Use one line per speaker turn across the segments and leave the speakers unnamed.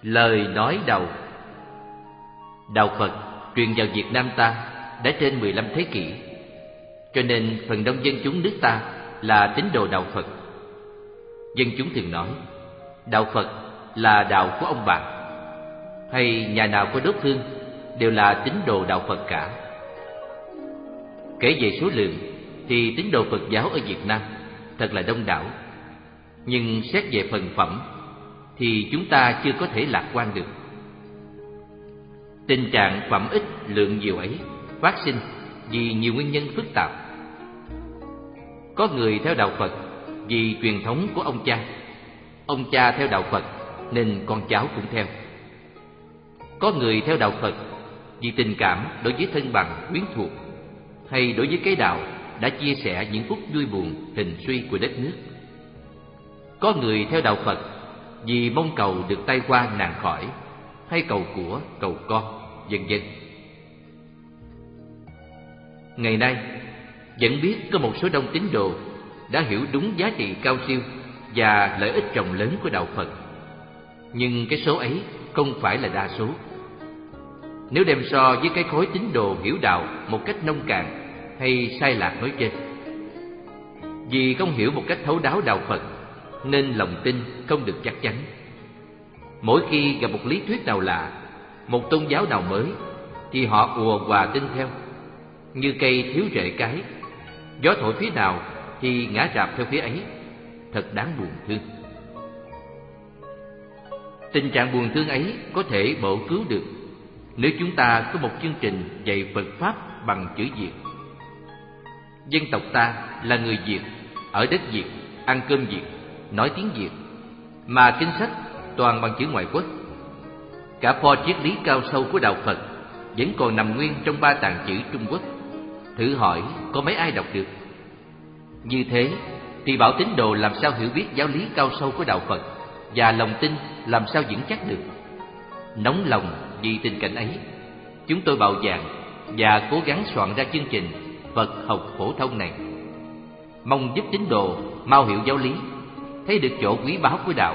Lời nói đầu. Đạo Phật truyền vào Việt Nam ta đã trên 15 thế kỷ, cho nên phần đông dân chúng nước ta là tín đồ đạo Phật. Dân chúng thường nói đạo Phật là đạo của ông bà, hay nhà nào có đốt hương đều là tín đồ đạo Phật cả. Kể về số lượng thì tín đồ Phật giáo ở Việt Nam thật là đông đảo, nhưng xét về phần phẩm thì chúng ta chưa có thể lạc quan được. Tình trạng phẩm ít lượng nhiều ấy phát sinh vì nhiều nguyên nhân phức tạp. Có người theo đạo Phật vì truyền thống của ông cha theo đạo Phật nên con cháu cũng theo. Có người theo đạo Phật vì tình cảm đối với thân bằng quyến thuộc, hay đối với cái đạo đã chia sẻ những phút vui buồn hình suy của đất nước. Có người theo đạo Phật vì mong cầu được tai qua nạn khỏi, hay cầu của, cầu con, vân vân. Ngày nay vẫn biết có một số đông tín đồ đã hiểu đúng giá trị cao siêu và lợi ích rộng lớn của đạo Phật, nhưng cái số ấy không phải là đa số. Nếu đem so với cái khối tín đồ hiểu đạo một cách nông cạn hay sai lạc nói trên, vì không hiểu một cách thấu đáo đạo Phật nên lòng tin không được chắc chắn. Mỗi khi gặp một lý thuyết nào lạ, một tôn giáo nào mới, thì họ ùa hòa tin theo, như cây thiếu rễ cái, gió thổi phía nào thì ngã rạp theo phía ấy. Thật đáng buồn thương. Tình trạng buồn thương ấy có thể bổ cứu được nếu chúng ta có một chương trình dạy Phật Pháp bằng chữ Việt. Dân tộc ta là người Việt, ở đất Việt, ăn cơm Việt, nói tiếng Việt, mà kinh sách toàn bằng chữ ngoại quốc. Cả pho triết lý cao sâu của đạo Phật vẫn còn nằm nguyên trong ba tạng chữ Trung Quốc. Thử hỏi có mấy ai đọc được? Như thế thì bảo tín đồ làm sao hiểu biết giáo lý cao sâu của đạo Phật, và lòng tin làm sao vững chắc được? Nóng lòng vì tình cảnh ấy, chúng tôi bạo dạn và cố gắng soạn ra chương trình Phật học phổ thông này, mong giúp tín đồ mau hiểu giáo lý, thấy được chỗ quý báu của đạo,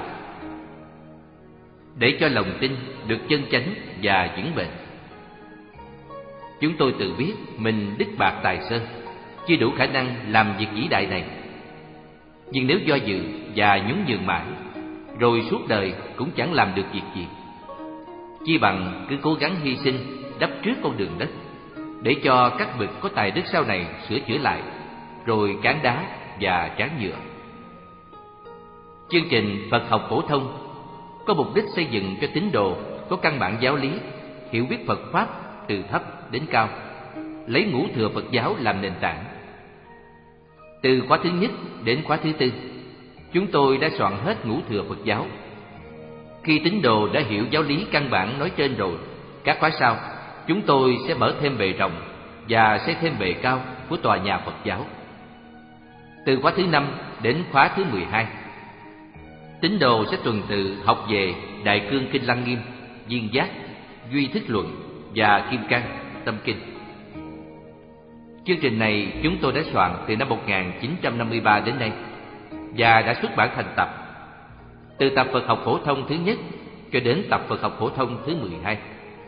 để cho lòng tin được chân chánh và vững bền. Chúng tôi tự biết mình đức bạc tài sơ, chưa đủ khả năng làm việc vĩ đại này. Nhưng nếu do dự và nhún nhường mãi, rồi suốt đời cũng chẳng làm được việc gì, chi bằng cứ cố gắng hy sinh đắp trước con đường đất, để cho các bậc có tài đức sau này sửa chữa lại, rồi cán đá và tráng nhựa. Chương trình Phật học phổ thông có mục đích xây dựng cho tín đồ có căn bản giáo lý, hiểu biết Phật Pháp từ thấp đến cao, lấy ngũ thừa Phật giáo làm nền tảng. Từ khóa thứ nhất đến khóa thứ tư, chúng tôi đã soạn hết ngũ thừa Phật giáo. Khi tín đồ đã hiểu giáo lý căn bản nói trên rồi, các khóa sau chúng tôi sẽ mở thêm bề rộng và xây thêm bề cao của tòa nhà Phật giáo. Từ khóa thứ 5 đến khóa thứ 12, tín đồ sẽ tuần tự học về Đại Cương Kinh Lăng Nghiêm, Viên Giác, Duy Thức Luận và Kim Cang, Tâm Kinh. Chương trình này chúng tôi đã soạn từ năm 1953 đến nay và đã xuất bản thành tập, từ tập Phật học phổ thông thứ nhất cho đến tập Phật học phổ thông thứ 12.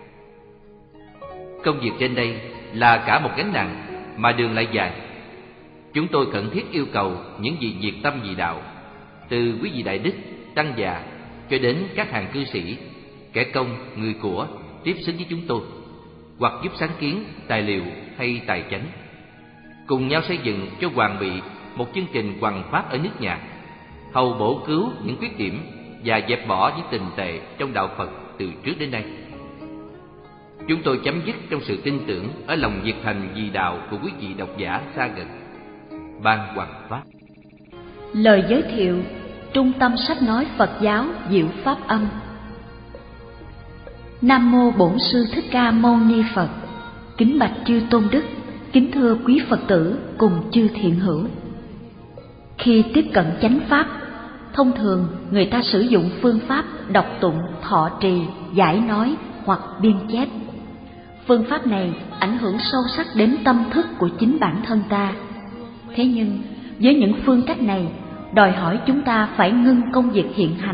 Công việc trên đây là cả một gánh nặng, mà đường lại dài. Chúng tôi khẩn thiết yêu cầu những vị nhiệt tâm vì đạo, từ quý vị đại đức, tăng già cho đến các hàng cư sĩ, kẻ công, người của tiếp xứng với chúng tôi, hoặc giúp sáng kiến, tài liệu hay tài chánh, cùng nhau xây dựng cho hoàn bị một chương trình hoằng pháp ở nước nhà, hầu bổ cứu những khuyết điểm và dẹp bỏ những tình tệ trong đạo Phật từ trước đến nay. Chúng tôi chấm dứt trong sự tin tưởng ở lòng nhiệt thành vì đạo của quý vị độc giả xa gần. Ban hoằng pháp.
Lời giới thiệu Trung tâm sách nói Phật giáo Diệu Pháp Âm. Nam mô Bổn Sư Thích Ca Mâu Ni Phật. Kính bạch chư tôn đức, kính thưa quý Phật tử cùng chư thiện hữu. Khi tiếp cận chánh pháp, thông thường người ta sử dụng phương pháp đọc tụng, thọ trì, giải nói hoặc biên chép. Phương pháp này ảnh hưởng sâu sắc đến tâm thức của chính bản thân ta. Thế nhưng với những phương cách này, đòi hỏi chúng ta phải ngưng công việc hiện hành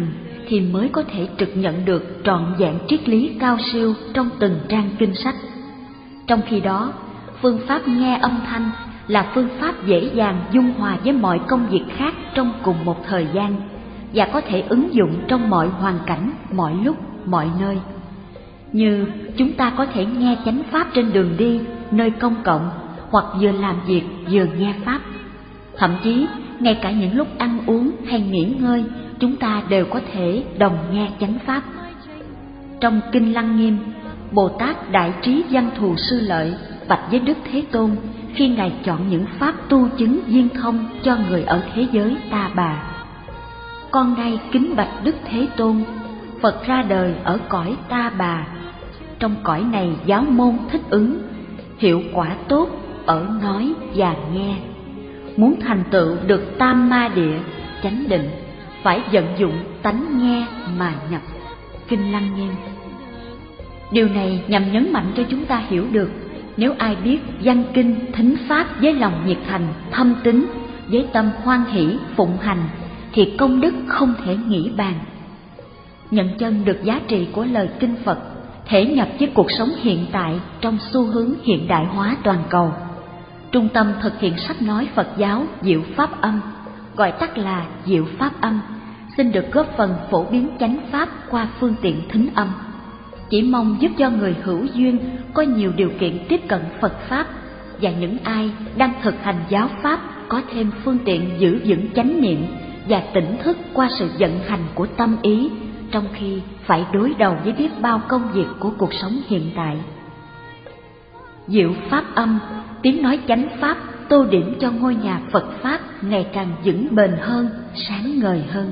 thì mới có thể trực nhận được trọn vẹn triết lý cao siêu trong từng trang kinh sách. Trong khi đó, phương pháp nghe âm thanh là phương pháp dễ dàng dung hòa với mọi công việc khác trong cùng một thời gian và có thể ứng dụng trong mọi hoàn cảnh, mọi lúc, mọi nơi. Như chúng ta có thể nghe chánh pháp trên đường đi, nơi công cộng, hoặc vừa làm việc vừa nghe pháp. Thậm chí, ngay cả những lúc ăn uống hay nghỉ ngơi, chúng ta đều có thể đồng nghe chánh pháp. Trong Kinh Lăng Nghiêm, Bồ Tát Đại Trí Văn Thù Sư Lợi bạch với Đức Thế Tôn khi Ngài chọn những pháp tu chứng viên thông cho người ở thế giới Ta Bà. Con nay kính bạch Đức Thế Tôn, Phật ra đời ở cõi Ta Bà. Trong cõi này giáo môn thích ứng, hiệu quả tốt ở nói và nghe. Muốn thành tựu được tam ma địa, chánh định, phải vận dụng tánh nghe mà nhập. Kinh Lăng Nghiêm. Điều này nhằm nhấn mạnh cho chúng ta hiểu được, nếu ai biết văn kinh thính pháp với lòng nhiệt thành, thâm tín, với tâm hoan hỷ phụng hành, thì công đức không thể nghĩ bàn. Nhận chân được giá trị của lời kinh Phật, thể nhập với cuộc sống hiện tại trong xu hướng hiện đại hóa toàn cầu. Trung tâm thực hiện sách nói Phật giáo Diệu Pháp Âm, gọi tắt là Diệu Pháp Âm, xin được góp phần phổ biến chánh pháp qua phương tiện thính âm. Chỉ mong giúp cho người hữu duyên có nhiều điều kiện tiếp cận Phật Pháp, và những ai đang thực hành giáo Pháp có thêm phương tiện giữ vững chánh niệm và tỉnh thức qua sự vận hành của tâm ý, trong khi phải đối đầu với biết bao công việc của cuộc sống hiện tại. Diệu Pháp Âm, tiếng nói chánh pháp tô điểm cho ngôi nhà Phật Pháp ngày càng vững bền hơn, sáng ngời hơn.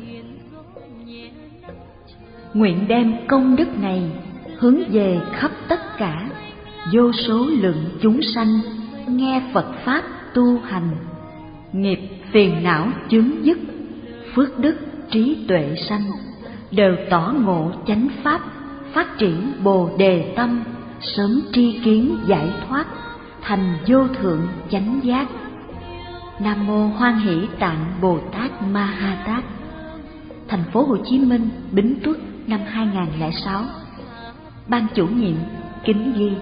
Nguyện đem công đức này hướng về khắp tất cả vô số lượng chúng sanh nghe Phật Pháp tu hành, nghiệp phiền não chướng dứt, phước đức trí tuệ sanh, đều tỏ ngộ chánh pháp, phát triển Bồ Đề tâm, sớm tri kiến giải thoát, thành vô thượng chánh giác. Nam mô Hoan Hỷ Tạng Bồ Tát Ma Ha Tát. Thành phố Hồ Chí Minh, Bính Tuất, năm 2006. Ban chủ nhiệm kính ghi.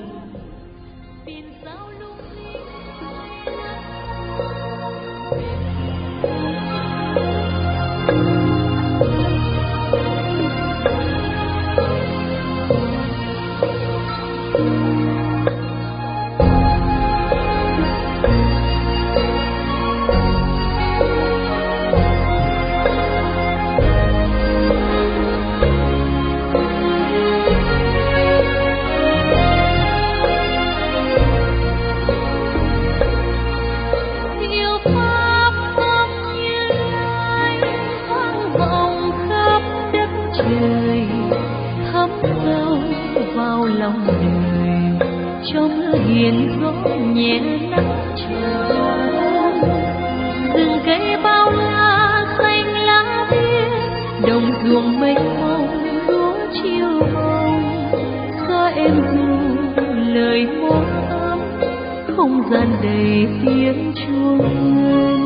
Lòng đời cho mưa hiền gió nhẹ nắng trời, rừng cây bao la xanh lá biếc, đồng ruộng mênh mông lúa chiều hồng, gió êm ru lời mốt ấm, không gian đầy tiếng chuông ngân.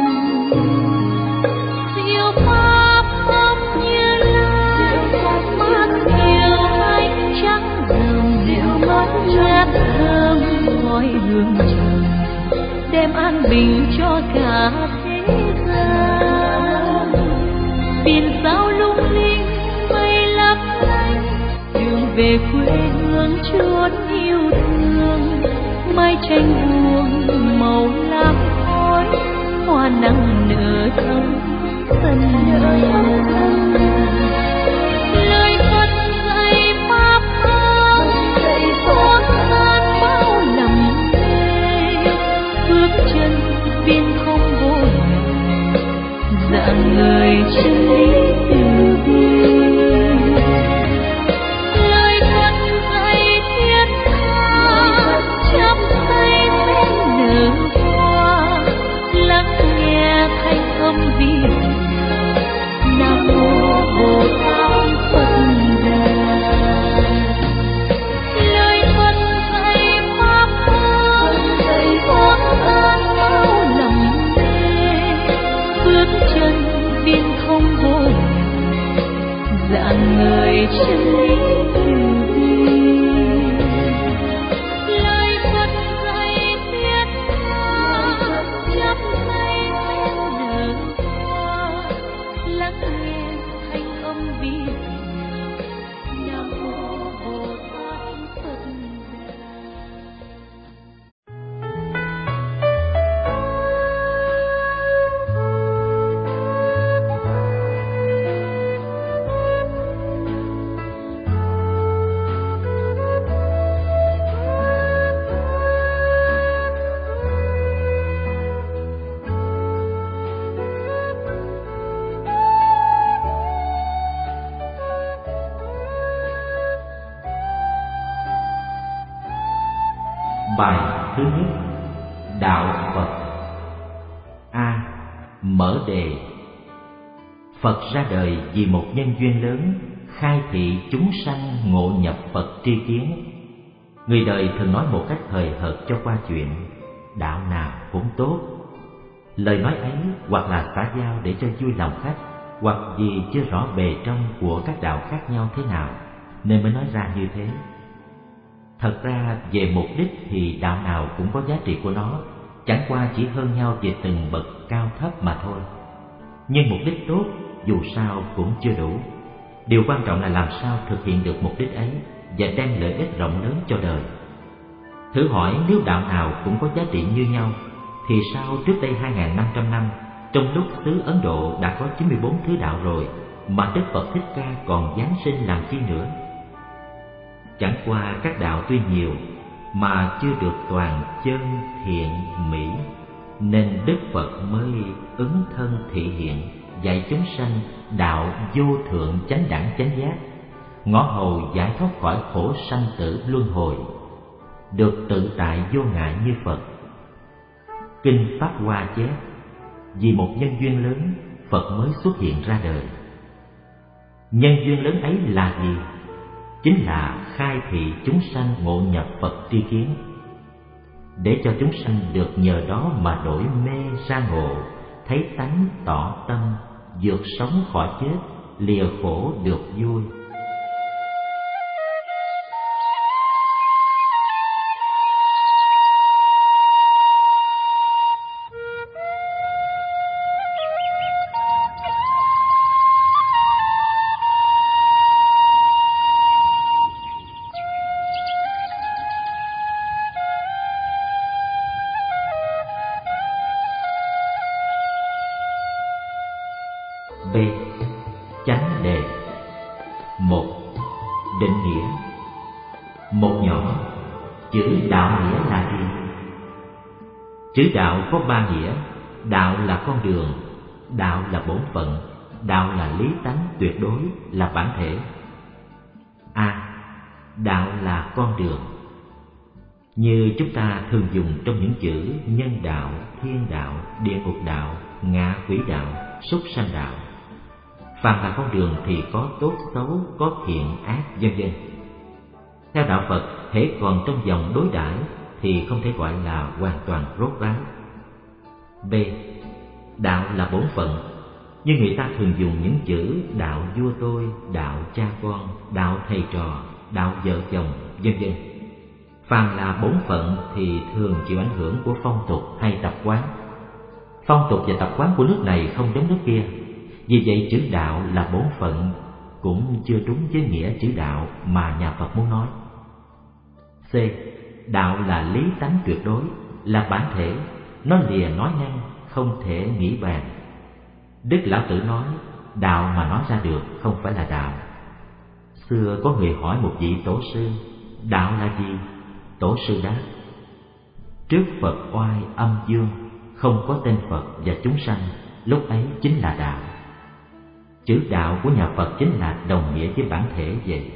Diệu pháp âm như lá mát dịu ánh trắng rừng, diệu mắt ngát thơm ngói hương trời, đem an bình cho cả thế gian. Biển sao lung linh mây lấp lánh, đường về quê hương chốn yêu thương, mái tranh buông màu lam khói, hoa nắng nở thắm sân nhà. Lời Phật dạy pháp âm, thoát tan bao lầm mê, bước chân biên không vô ngần, dạng người chân lý từ bi. Lời Phật dạy thiết tha, chắp tay bên nở hoa, lắng nghe thanh âm vi diệu. Nam mô dạng người chân lý từ bi. Lời Phật dạy thiết tha, chắp tay nở hoa, lắng nghe thanh âm vi diệu. Nam mô Bồ Tát Phật Đà.
Bài thứ nhất: Đạo Phật. A. Mở đề. Phật ra đời vì một nhân duyên lớn, khai thị chúng sanh ngộ nhập Phật tri kiến. Người đời thường nói một cách hời hợt cho qua chuyện, đạo nào cũng tốt. Lời nói ấy hoặc là xã giao để cho vui lòng khách, hoặc vì chưa rõ bề trong của các đạo khác nhau thế nào nên mới nói ra như thế. Thật ra về mục đích thì đạo nào cũng có giá trị của nó, chẳng qua chỉ hơn nhau về từng bậc cao thấp mà thôi. Nhưng mục đích tốt dù sao cũng chưa đủ. Điều quan trọng là làm sao thực hiện được mục đích ấy và đem lợi ích rộng lớn cho đời. Thử hỏi nếu đạo nào cũng có giá trị như nhau, thì sao trước đây 2.500 năm, trong lúc xứ Ấn Độ đã có 94 thứ đạo rồi, mà Đức Phật Thích Ca còn giáng sinh làm chi nữa? Chẳng qua các đạo tuy nhiều mà chưa được toàn chân thiện mỹ, nên Đức Phật mới ứng thân thị hiện, dạy chúng sanh đạo vô thượng chánh đẳng chánh giác, ngõ hầu giải thoát khỏi khổ sanh tử luân hồi, được tự tại vô ngại như Phật. Kinh Pháp Hoa chép: vì một nhân duyên lớn, Phật mới xuất hiện ra đời. Nhân duyên lớn ấy là gì? Chính là khai thị chúng sanh ngộ nhập Phật tri kiến, để cho chúng sanh được nhờ đó mà đổi mê ra ngộ, thấy tánh tỏ tâm, vượt sống khỏi chết, lìa khổ được vui. B. Chánh đề. 1. Định nghĩa. Một nhỏ. Chữ đạo nghĩa là gì? Chữ đạo có ba nghĩa. Đạo là con đường, đạo là bổn phận, đạo là lý tánh tuyệt đối, là bản thể. A. Đạo là con đường. Như chúng ta thường dùng trong những chữ nhân đạo, thiên đạo, địa ngục đạo, ngạ quỷ đạo, súc sanh đạo. Phàm là con đường thì có tốt xấu, có thiện ác, vân vân. Theo đạo Phật, hễ còn trong vòng đối đãi thì không thể gọi là hoàn toàn rốt ráo. B. Đạo là bổn phận. Nhưng người ta thường dùng những chữ đạo vua tôi, đạo cha con, đạo thầy trò, đạo vợ chồng, vân vân. Phàm là bổn phận thì thường chịu ảnh hưởng của phong tục hay tập quán. Phong tục và tập quán của nước này không giống nước kia. Vì vậy chữ đạo là bổn phận cũng chưa đúng với nghĩa chữ đạo mà nhà Phật muốn nói. C. Đạo là lý tánh tuyệt đối, là bản thể, nó lìa nói năng, không thể nghĩ bàn. Đức Lão Tử nói, đạo mà nói ra được không phải là đạo. Xưa có người hỏi một vị tổ sư, đạo là gì? Tổ sư đáp, trước Phật oai âm dương, không có tên Phật và chúng sanh, lúc ấy chính là đạo. Chữ đạo của nhà Phật chính là đồng nghĩa với bản thể vậy.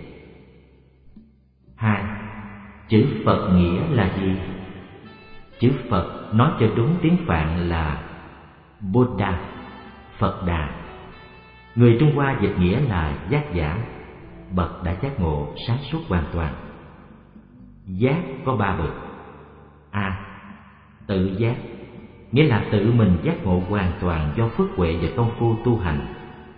2. Chữ Phật nghĩa là gì? Chữ Phật nói cho đúng tiếng Phạn là Buddha, Phật Đà. Người Trung Hoa dịch nghĩa là giác giả, bậc đã giác ngộ sáng suốt hoàn toàn. Giác có ba bậc. A. Tự giác, nghĩa là tự mình giác ngộ hoàn toàn do phước huệ và công phu tu hành,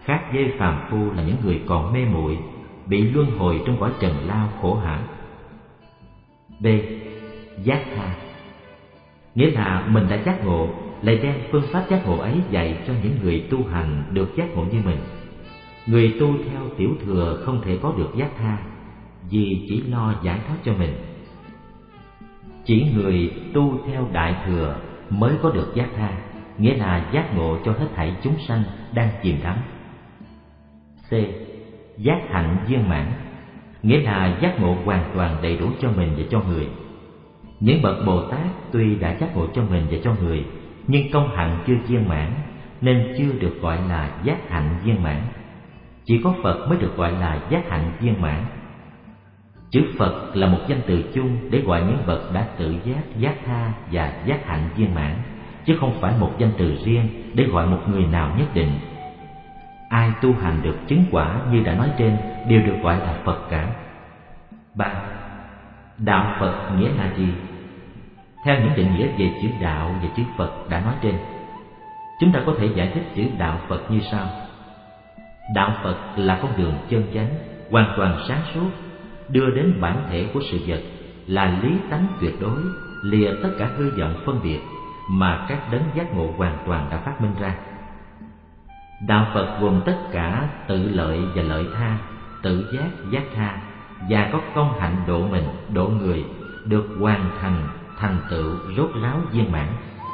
khác với phàm phu là những người còn mê muội, bị luân hồi trong cõi trần lao khổ hải. B. Giác tha, nghĩa là mình đã giác ngộ, lại đem phương pháp giác ngộ ấy dạy cho những người tu hành được giác ngộ như mình. Người tu theo tiểu thừa không thể có được giác tha, vì chỉ lo giải thoát cho mình. Chỉ người tu theo đại thừa mới có được giác tha, nghĩa là giác ngộ cho hết thảy chúng sanh đang chìm đắm. C. Giác hạnh viên mãn, nghĩa là giác ngộ hoàn toàn đầy đủ cho mình và cho người. Những bậc Bồ Tát tuy đã giác ngộ cho mình và cho người, nhưng công hạnh chưa viên mãn, nên chưa được gọi là giác hạnh viên mãn. Chỉ có Phật mới được gọi là giác hạnh viên mãn. Chữ Phật là một danh từ chung để gọi những bậc đã tự giác, giác tha và giác hạnh viên mãn, chứ không phải một danh từ riêng để gọi một người nào nhất định. Ai tu hành được chứng quả như đã nói trên đều được gọi là Phật cả. 3. Đạo Phật nghĩa là gì? Theo những định nghĩa về chữ đạo và chữ Phật đã nói trên, chúng ta có thể giải thích chữ đạo Phật như sau. Đạo Phật là con đường chân chánh, hoàn toàn sáng suốt, đưa đến bản thể của sự vật, là lý tánh tuyệt đối, lìa tất cả hư vọng phân biệt mà các đấng giác ngộ hoàn toàn đã phát minh ra. Đạo Phật gồm tất cả tự lợi và lợi tha, tự giác, giác tha, và có công hạnh độ mình, độ người, được hoàn thành, thành tựu, rốt ráo viên mãn.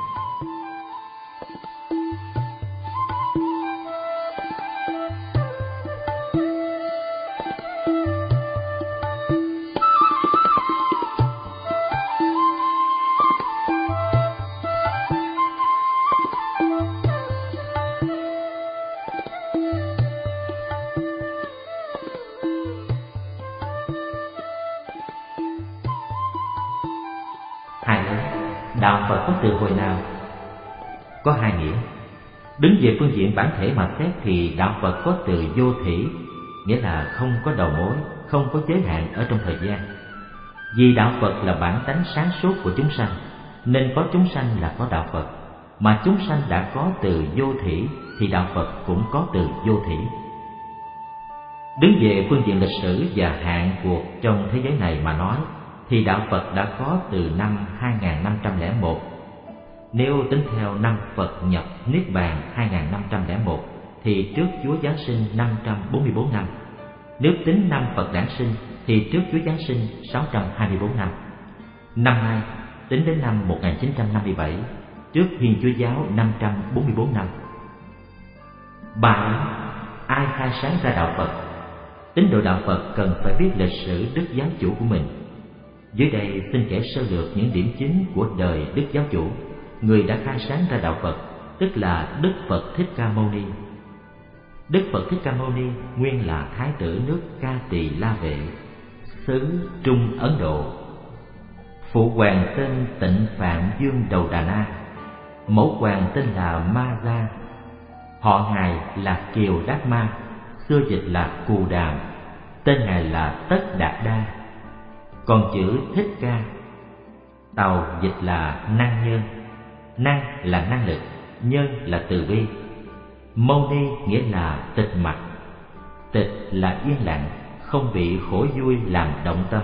Đạo Phật có từ hồi nào? Có hai nghĩa. Đứng về phương diện bản thể mà xét thì đạo Phật có từ vô thỉ, nghĩa là không có đầu mối, không có giới hạn ở trong thời gian. Vì đạo Phật là bản tánh sáng suốt của chúng sanh, nên có chúng sanh là có đạo Phật. Mà chúng sanh đã có từ vô thỉ thì đạo Phật cũng có từ vô thỉ. Đứng về phương diện lịch sử và hạn cuộc trong thế giới này mà nói, thì đạo Phật đã có từ năm 2501. Nếu tính theo năm Phật nhập Niết Bàn 2501 thì trước Chúa Giáng sinh 544 năm. Nếu tính năm Phật đản sinh thì trước Chúa Giáng sinh 624 năm. Năm nay tính đến năm 1957, trước Thiên Chúa Giáo 544 năm. Bài ai khai sáng ra đạo Phật? Tín đồ đạo Phật cần phải biết lịch sử Đức Giáo Chủ của mình. Dưới đây xin kể sơ lược những điểm chính của đời Đức Giáo Chủ, người đã khai sáng ra đạo Phật, tức là Đức Phật Thích Ca Mâu Ni. Đức Phật Thích Ca Mâu Ni nguyên là Thái tử nước Ca Tỳ La Vệ, xứ Trung Ấn Độ. Phụ hoàng tên Tịnh Phạm Dương Đầu Đà Na, mẫu hoàng tên là Ma Gia, họ ngài là Kiều Đát Ma, xưa dịch là Cù Đàm, tên ngài là Tất Đạt Đa. Còn chữ Thích Ca, tàu dịch là năng nhân, năng là năng lực, nhân là từ bi. Mâu Ni nghĩa là tịch mặc, tịch là yên lặng, không bị khổ vui làm động tâm.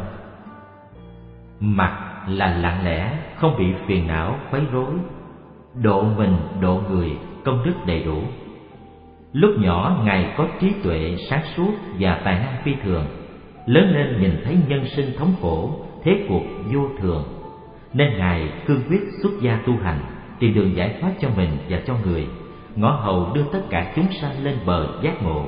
Mặc là lặng lẽ, không bị phiền não quấy rối, độ mình độ người, công đức đầy đủ. Lúc nhỏ ngài có trí tuệ sáng suốt và tài năng phi thường, lớn lên nhìn thấy nhân sinh thống khổ, thế cuộc vô thường, nên ngài cương quyết xuất gia tu hành, tìm đường giải thoát cho mình và cho người, ngõ hầu đưa tất cả chúng sanh lên bờ giác ngộ.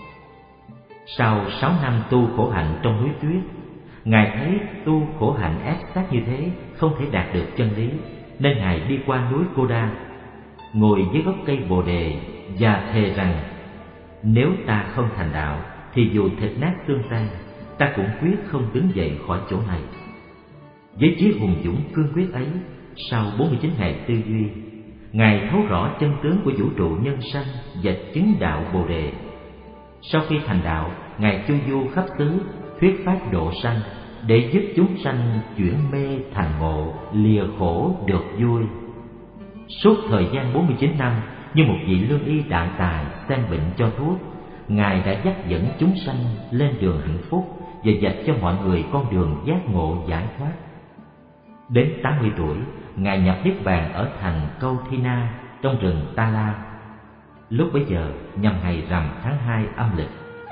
Sau 6 năm tu khổ hạnh trong núi tuyết, ngài thấy tu khổ hạnh ép sát như thế không thể đạt được chân lý, nên ngài đi qua núi Cô Đa, ngồi dưới gốc cây Bồ Đề và thề rằng: nếu ta không thành đạo thì dù thịt nát xương tan, ta cũng quyết không đứng dậy khỏi chỗ này. Với chí hùng dũng cương quyết ấy, sau 49 ngày tư duy, ngài thấu rõ chân tướng của vũ trụ nhân sanh và chứng đạo Bồ Đề. Sau khi thành đạo, ngài chu du khắp xứ, thuyết pháp độ sanh, để giúp chúng sanh chuyển mê thành ngộ, lìa khổ được vui. Suốt thời gian 49 năm, như một vị lương y đại tài xem bệnh cho thuốc, Ngài đã dắt dẫn chúng sanh lên đường hạnh phúc và dạch cho mọi người con đường giác ngộ giải thoát. Đến 80 tuổi, Ngài nhập niết bàn ở thành Câu Thi Na trong rừng Ta La. Lúc bấy giờ nhằm ngày rằm tháng 2 âm lịch.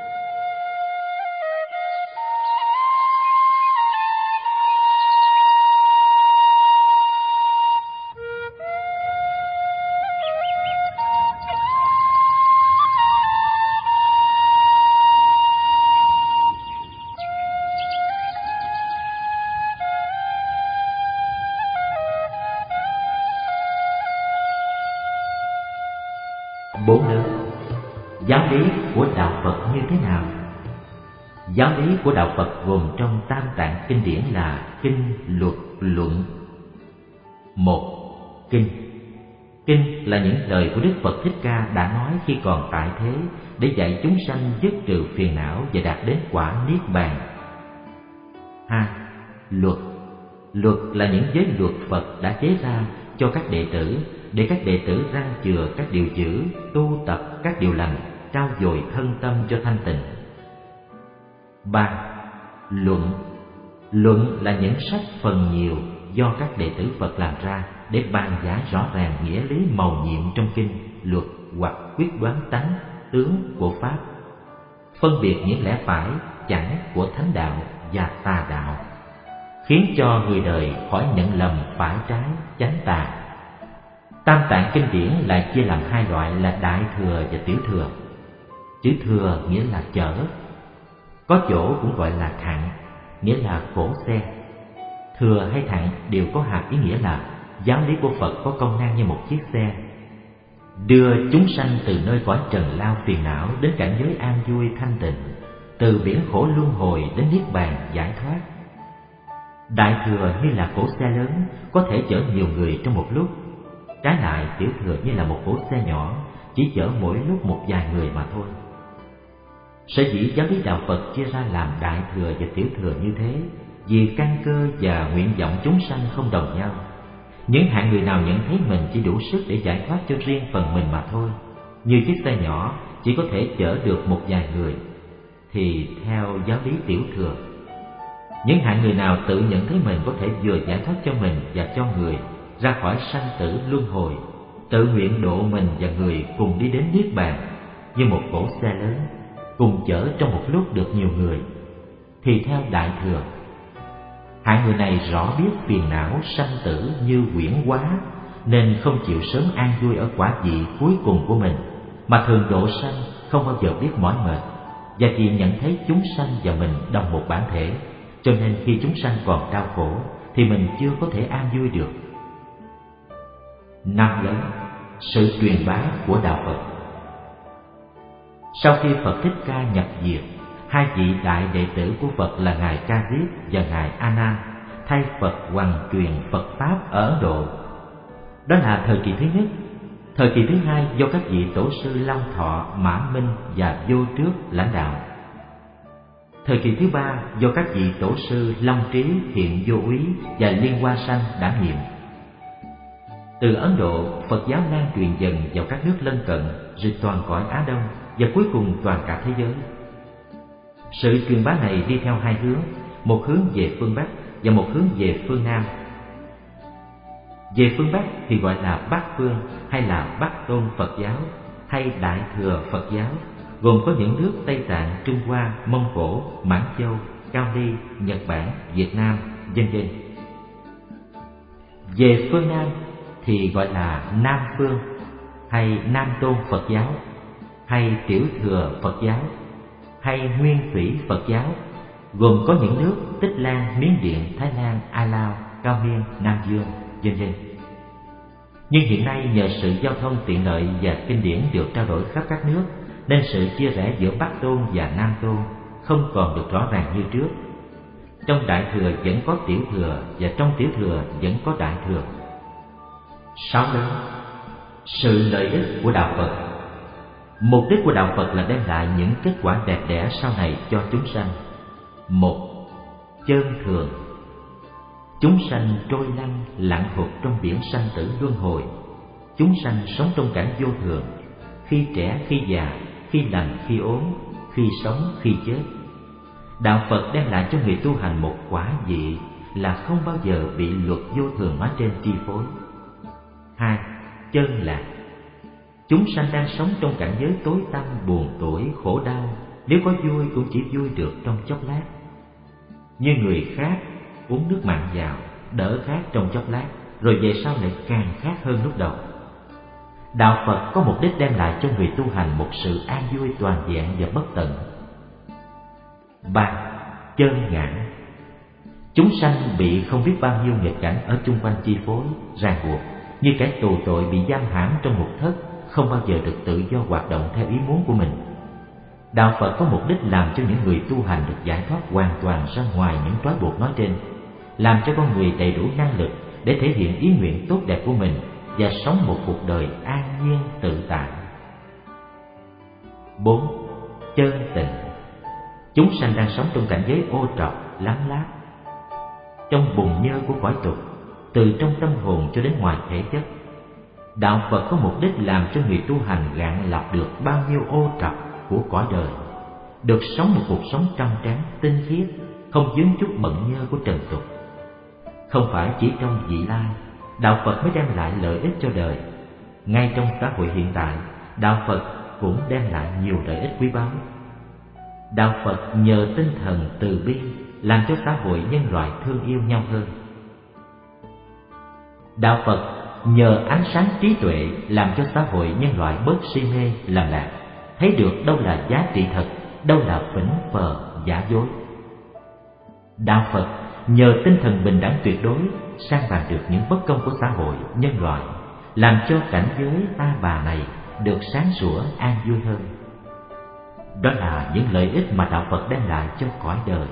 Bốn lớn. Giáo lý của đạo Phật như thế nào? Giáo lý của đạo Phật gồm trong Tam Tạng kinh điển là kinh, luật, luận. 1. Kinh. Kinh là những lời của Đức Phật Thích Ca đã nói khi còn tại thế để dạy chúng sanh dứt trừ phiền não và đạt đến quả niết bàn. 2. Luật. Luật là những giới luật Phật đã chế ra cho các đệ tử để các đệ tử răng chừa các điều dữ, tu tập các điều lành, trau dồi thân tâm cho thanh tịnh. 3. Luận. Luận là những sách phần nhiều do các đệ tử Phật làm ra để bàn giải rõ ràng nghĩa lý mầu nhiệm trong kinh, luật hoặc quyết đoán tánh, tướng của Pháp, phân biệt những lẽ phải, chẳng của thánh đạo và tà đạo, khiến cho người đời khỏi nhận lầm phải trái, chánh tà. Tam Tạng kinh điển lại chia làm hai loại là Đại Thừa và Tiểu Thừa. Chữ thừa nghĩa là chở, có chỗ cũng gọi là thặng, nghĩa là cỗ xe. Thừa hay thặng đều có hàm ý nghĩa là giáo lý của Phật có công năng như một chiếc xe, đưa chúng sanh từ nơi cõi trần lao phiền não đến cảnh giới an vui thanh tịnh, từ biển khổ luân hồi đến niết bàn giải thoát. Đại thừa như là cỗ xe lớn, có thể chở nhiều người trong một lúc. Trái lại, tiểu thừa như là một cỗ xe nhỏ, chỉ chở mỗi lúc một vài người mà thôi. Sở dĩ giáo lý đạo Phật chia ra làm đại thừa và tiểu thừa như thế vì căn cơ và nguyện vọng chúng sanh không đồng nhau. Những hạng người nào nhận thấy mình chỉ đủ sức để giải thoát cho riêng phần mình mà thôi, như chiếc xe nhỏ chỉ có thể chở được một vài người, thì theo giáo lý tiểu thừa. Những hạng người nào tự nhận thấy mình có thể vừa giải thoát cho mình và cho người ra khỏi sanh tử luân hồi, tự nguyện độ mình và người cùng đi đến niết bàn như một cỗ xe lớn, cùng chở trong một lúc được nhiều người, thì theo đại thừa. Hạng người này rõ biết phiền não sanh tử như quyển quá, nên không chịu sớm an vui ở quả vị cuối cùng của mình, mà thường độ sanh, không bao giờ biết mỏi mệt, và chỉ nhận thấy chúng sanh và mình đồng một bản thể, cho nên khi chúng sanh còn đau khổ thì mình chưa có thể an vui được. 5 lớn. Sự truyền bá của đạo Phật. Sau khi Phật Thích Ca nhập diệt, hai vị đại đệ tử của Phật là ngài Ca Diếp và ngài A Nan thay Phật hoằng truyền Phật pháp ở Ấn Độ. Đó là thời kỳ thứ nhất. Thời kỳ thứ hai do các vị tổ sư Long Thọ, Mã Minh và Vô Trước lãnh đạo. Thời kỳ thứ ba do các vị tổ sư Long Trí, Thiện Vô Úy và Liên Hoa Sanh đảm nhiệm. Từ Ấn Độ, Phật giáo lan truyền dần vào các nước lân cận, rồi toàn cõi Á Đông và cuối cùng toàn cả thế giới. Sự truyền bá này đi theo hai hướng, một hướng về phương Bắc và một hướng về phương Nam. Về phương Bắc thì gọi là Bắc Phương hay là Bắc Tôn Phật giáo hay Đại Thừa Phật giáo, gồm có những nước Tây Tạng, Trung Hoa, Mông Cổ, Mãn Châu, Cao Ly, Nhật Bản, Việt Nam, vân vân. Về phương Nam thì gọi là Nam Phương hay Nam Tôn Phật giáo hay Tiểu Thừa Phật giáo hay Nguyên Thủy Phật giáo, gồm có những nước Tích Lan, Miến Điện, Thái Lan, A Lao, Cao Miên, Nam Dương, vân vân. Nhưng hiện nay nhờ sự giao thông tiện lợi và kinh điển được trao đổi khắp các nước, nên sự chia rẽ giữa Bắc Tôn và Nam Tôn không còn được rõ ràng như trước. Trong Đại Thừa vẫn có Tiểu Thừa và trong Tiểu Thừa vẫn có Đại Thừa. 6 lớn. Sự lợi ích của đạo Phật. Mục đích của đạo Phật là đem lại những kết quả đẹp đẽ sau này cho chúng sanh. 1. Chân thường. Chúng sanh trôi lăn lặn hụt trong biển sanh tử luân hồi, chúng sanh sống trong cảnh vô thường, khi trẻ khi già, khi lành khi ốm, khi sống khi chết. Đạo Phật đem lại cho người tu hành một quả vị là không bao giờ bị luật vô thường nói trên chi phối. 2. Chân lạc. Chúng sanh đang sống trong cảnh giới tối tăm, buồn tủi, khổ đau, nếu có vui cũng chỉ vui được trong chốc lát. Như người khác uống nước mặn vào, đỡ khát trong chốc lát, rồi về sau lại càng khát hơn lúc đầu. Đạo Phật có mục đích đem lại cho người tu hành một sự an vui toàn vẹn và bất tận. 3. Chơn ngã. Chúng sanh bị không biết bao nhiêu nghịch cảnh ở chung quanh chi phối, ràng buộc, như kẻ tù tội bị giam hãm trong một thất, không bao giờ được tự do hoạt động theo ý muốn của mình. Đạo Phật có mục đích làm cho những người tu hành được giải thoát hoàn toàn ra ngoài những trói buộc nói trên, làm cho con người đầy đủ năng lực để thể hiện ý nguyện tốt đẹp của mình và sống một cuộc đời an nhiên tự tại. 4. Chơn tịnh. Chúng sanh đang sống trong cảnh giới ô trọc, lắng lát, trong bùn nhơ của cõi tục, từ trong tâm hồn cho đến ngoài thể chất. Đạo Phật có mục đích làm cho người tu hành gạn lọc được bao nhiêu ô trọc của cõi đời, được sống một cuộc sống trong trắng, tinh khiết, không vướng chút bận nhơ của trần tục. Không phải chỉ trong vị lai, Đạo Phật mới đem lại lợi ích cho đời. Ngay trong xã hội hiện tại, Đạo Phật cũng đem lại nhiều lợi ích quý báu. Đạo Phật nhờ tinh thần từ bi làm cho xã hội nhân loại thương yêu nhau hơn. Đạo Phật nhờ ánh sáng trí tuệ làm cho xã hội nhân loại bớt si mê lầm lạc, thấy được đâu là giá trị thật, đâu là phỉnh phờ giả dối. Đạo Phật nhờ tinh thần bình đẳng tuyệt đối san bằng được những bất công của xã hội nhân loại, làm cho cảnh giới ta bà này được sáng sủa an vui hơn. Đó là những lợi ích mà Đạo Phật đem lại cho cõi đời.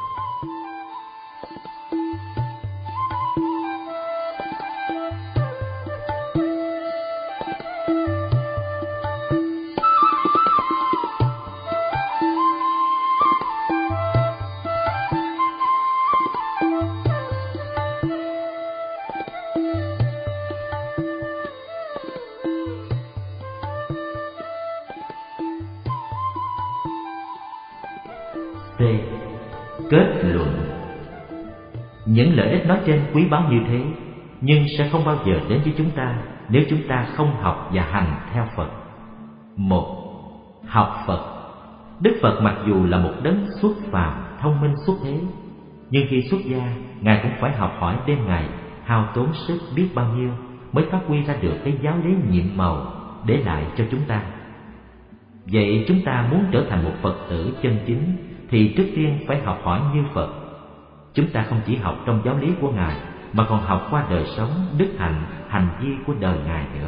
C. Kết luận. Những lợi ích nói trên quý báu như thế, nhưng sẽ không bao giờ đến với chúng ta nếu chúng ta không học và hành theo Phật. 1. Học Phật. Đức Phật mặc dù là một đấng xuất phàm, thông minh xuất thế, nhưng khi xuất gia, Ngài cũng phải học hỏi đêm ngày, hao tốn sức biết bao nhiêu mới phát huy ra được cái giáo lý nhiệm màu để lại cho chúng ta. Vậy chúng ta muốn trở thành một Phật tử chân chính thì trước tiên phải học hỏi như Phật. Chúng ta không chỉ học trong giáo lý của Ngài mà còn học qua đời sống, đức hạnh, hành vi của đời Ngài nữa.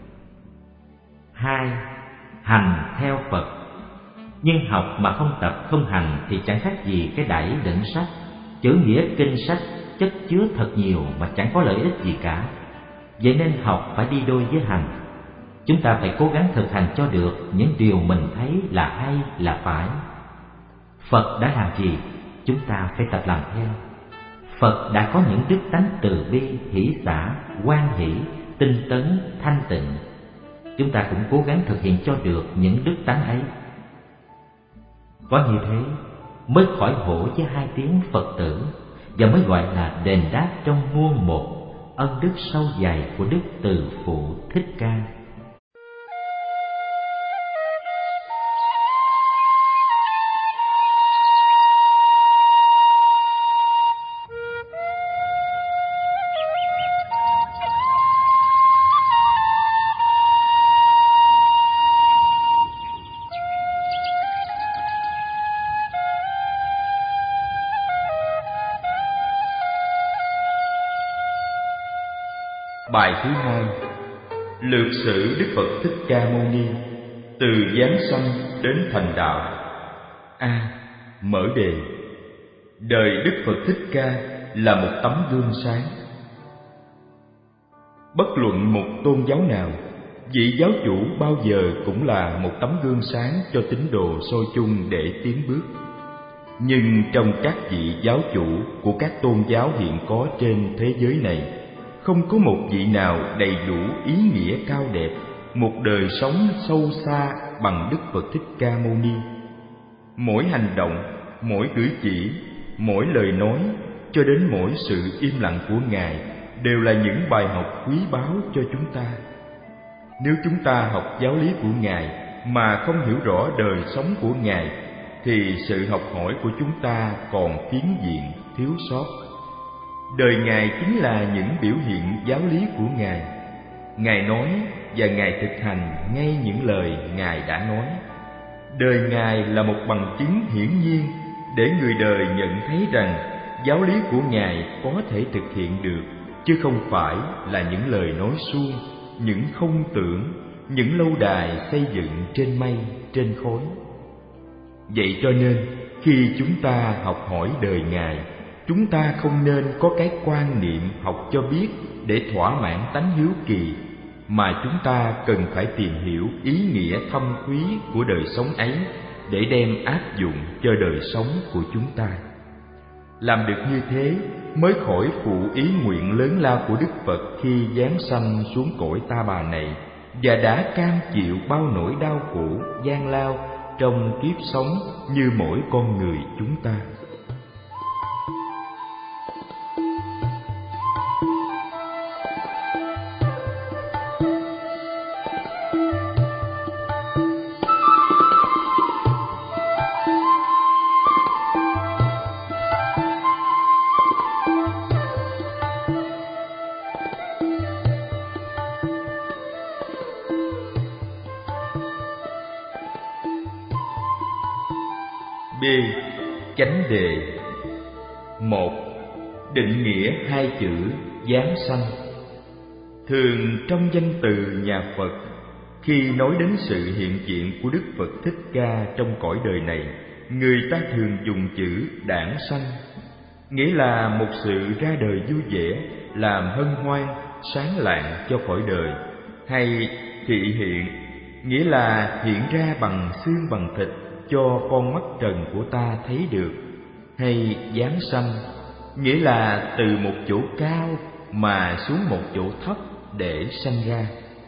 2. Hành theo Phật. Nhưng học mà không tập, không hành thì chẳng khác gì cái đẩy đựng sách, chữ nghĩa kinh sách chất chứa thật nhiều mà chẳng có lợi ích gì cả. Vậy nên học phải đi đôi với hành. Chúng ta phải cố gắng thực hành cho được những điều mình thấy là hay, là phải. Phật đã làm gì, chúng ta phải tập làm theo. Phật đã có những đức tánh từ bi, hỷ xả, hoan hỷ, tinh tấn, thanh tịnh. Chúng ta cũng cố gắng thực hiện cho được những đức tánh ấy. Có như thế mới khỏi hổ với hai tiếng Phật tử, và mới gọi là đền đáp trong muôn một ân đức sâu dày của Đức Từ Phụ Thích Ca.
Bài thứ 2. Lược sử Đức Phật Thích Ca Mâu Ni từ giáng sanh đến thành đạo. A. Mở đề. Đời Đức Phật Thích Ca là một tấm gương sáng. Bất luận một tôn giáo nào, vị giáo chủ bao giờ cũng là một tấm gương sáng cho tín đồ soi chung để tiến bước. Nhưng trong các vị giáo chủ của các tôn giáo hiện có trên thế giới này, không có một vị nào đầy đủ ý nghĩa cao đẹp, một đời sống sâu xa bằng Đức Phật Thích Ca Mâu Ni. Mỗi hành động, mỗi cử chỉ, mỗi lời nói, cho đến mỗi sự im lặng của Ngài đều là những bài học quý báu cho chúng ta. Nếu chúng ta học giáo lý của Ngài mà không hiểu rõ đời sống của Ngài, thì sự học hỏi của chúng ta còn phiến diện, thiếu sót. Đời Ngài chính là những biểu hiện giáo lý của Ngài. Ngài nói và Ngài thực hành ngay những lời Ngài đã nói. Đời Ngài là một bằng chứng hiển nhiên để người đời nhận thấy rằng giáo lý của Ngài có thể thực hiện được, chứ không phải là những lời nói suông, những không tưởng, những lâu đài xây dựng trên mây, trên khói. Vậy cho nên, khi chúng ta học hỏi đời Ngài, chúng ta không nên có cái quan niệm học cho biết để thỏa mãn tánh hiếu kỳ, mà chúng ta cần phải tìm hiểu ý nghĩa thâm thúy của đời sống ấy để đem áp dụng cho đời sống của chúng ta. Làm được như thế mới khỏi phụ ý nguyện lớn lao của Đức Phật khi giáng sanh xuống cõi ta bà này và đã cam chịu bao nỗi đau khổ gian lao trong kiếp sống như mỗi con người chúng ta. B. Chánh đề. 1. Định nghĩa hai chữ giáng sanh. Thường trong danh từ nhà Phật, khi nói đến sự hiện diện của Đức Phật Thích Ca trong cõi đời này, người ta thường dùng chữ đản sanh, nghĩa là một sự ra đời vui vẻ, làm hân hoan, sáng lạng cho cõi đời, hay thị hiện, nghĩa là hiện ra bằng xương bằng thịt cho con mắt trần của ta thấy được, hay giáng sanh, nghĩa là từ một chỗ cao mà xuống một chỗ thấp để sanh ra.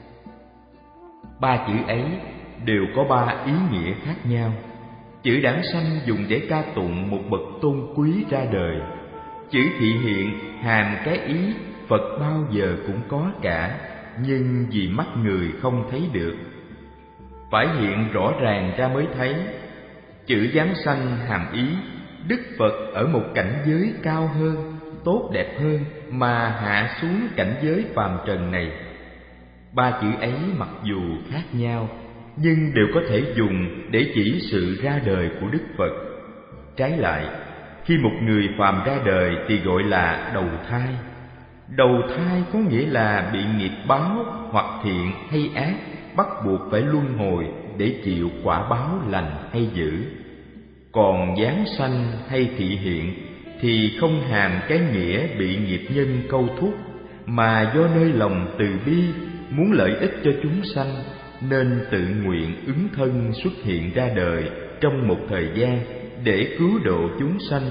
Ba chữ ấy đều có ba ý nghĩa khác nhau. Chữ đản sanh dùng để ca tụng một bậc tôn quý ra đời. Chữ thị hiện hàm cái ý Phật bao giờ cũng có cả, nhưng vì mắt người không thấy được, phải hiện rõ ràng ra mới thấy. Chữ giáng sanh hàm ý Đức Phật ở một cảnh giới cao hơn, tốt đẹp hơn mà hạ xuống cảnh giới phàm trần này. Ba chữ ấy mặc dù khác nhau, nhưng đều có thể dùng để chỉ sự ra đời của Đức Phật. Trái lại, khi một người phàm ra đời thì gọi là đầu thai. Đầu thai có nghĩa là bị nghiệp báo hoặc thiện hay ác bắt buộc phải luân hồi để chịu quả báo lành hay dữ. Còn giáng sanh hay thị hiện thì không hàm cái nghĩa bị nghiệp nhân câu thúc, mà do nơi lòng từ bi muốn lợi ích cho chúng sanh nên tự nguyện ứng thân xuất hiện ra đời trong một thời gian để cứu độ chúng sanh.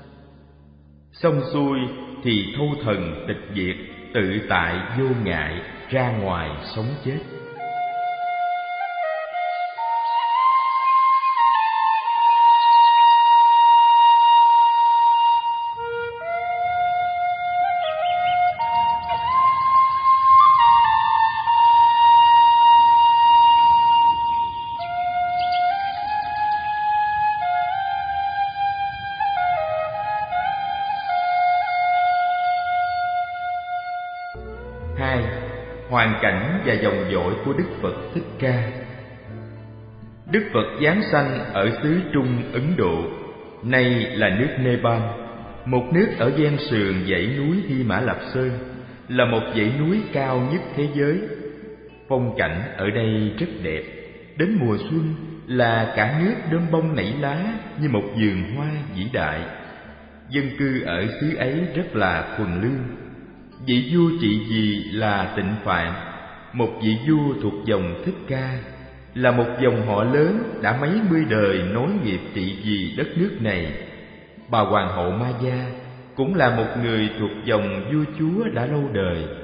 Xong xuôi thì thâu thần tịch diệt, tự tại vô ngại, ra ngoài sống chết. Hoàn cảnh và dòng dõi của Đức Phật Thích Ca. Đức Phật giáng sanh ở xứ Trung Ấn Độ, nay là nước Nepal, một nước ở ven sườn dãy núi Hy Mã Lạp Sơn, là một dãy núi cao nhất thế giới. Phong cảnh ở đây rất đẹp, đến mùa xuân là cả nước đơm bông nảy lá như một vườn hoa vĩ đại. Dân cư ở xứ ấy rất là thuần lương. Vị vua trị vì là Tịnh Phạn, một vị vua thuộc dòng Thích Ca, là một dòng họ lớn đã mấy mươi đời nối nghiệp trị vì đất nước này. Bà hoàng hậu Ma Gia cũng là một người thuộc dòng vua chúa đã lâu đời.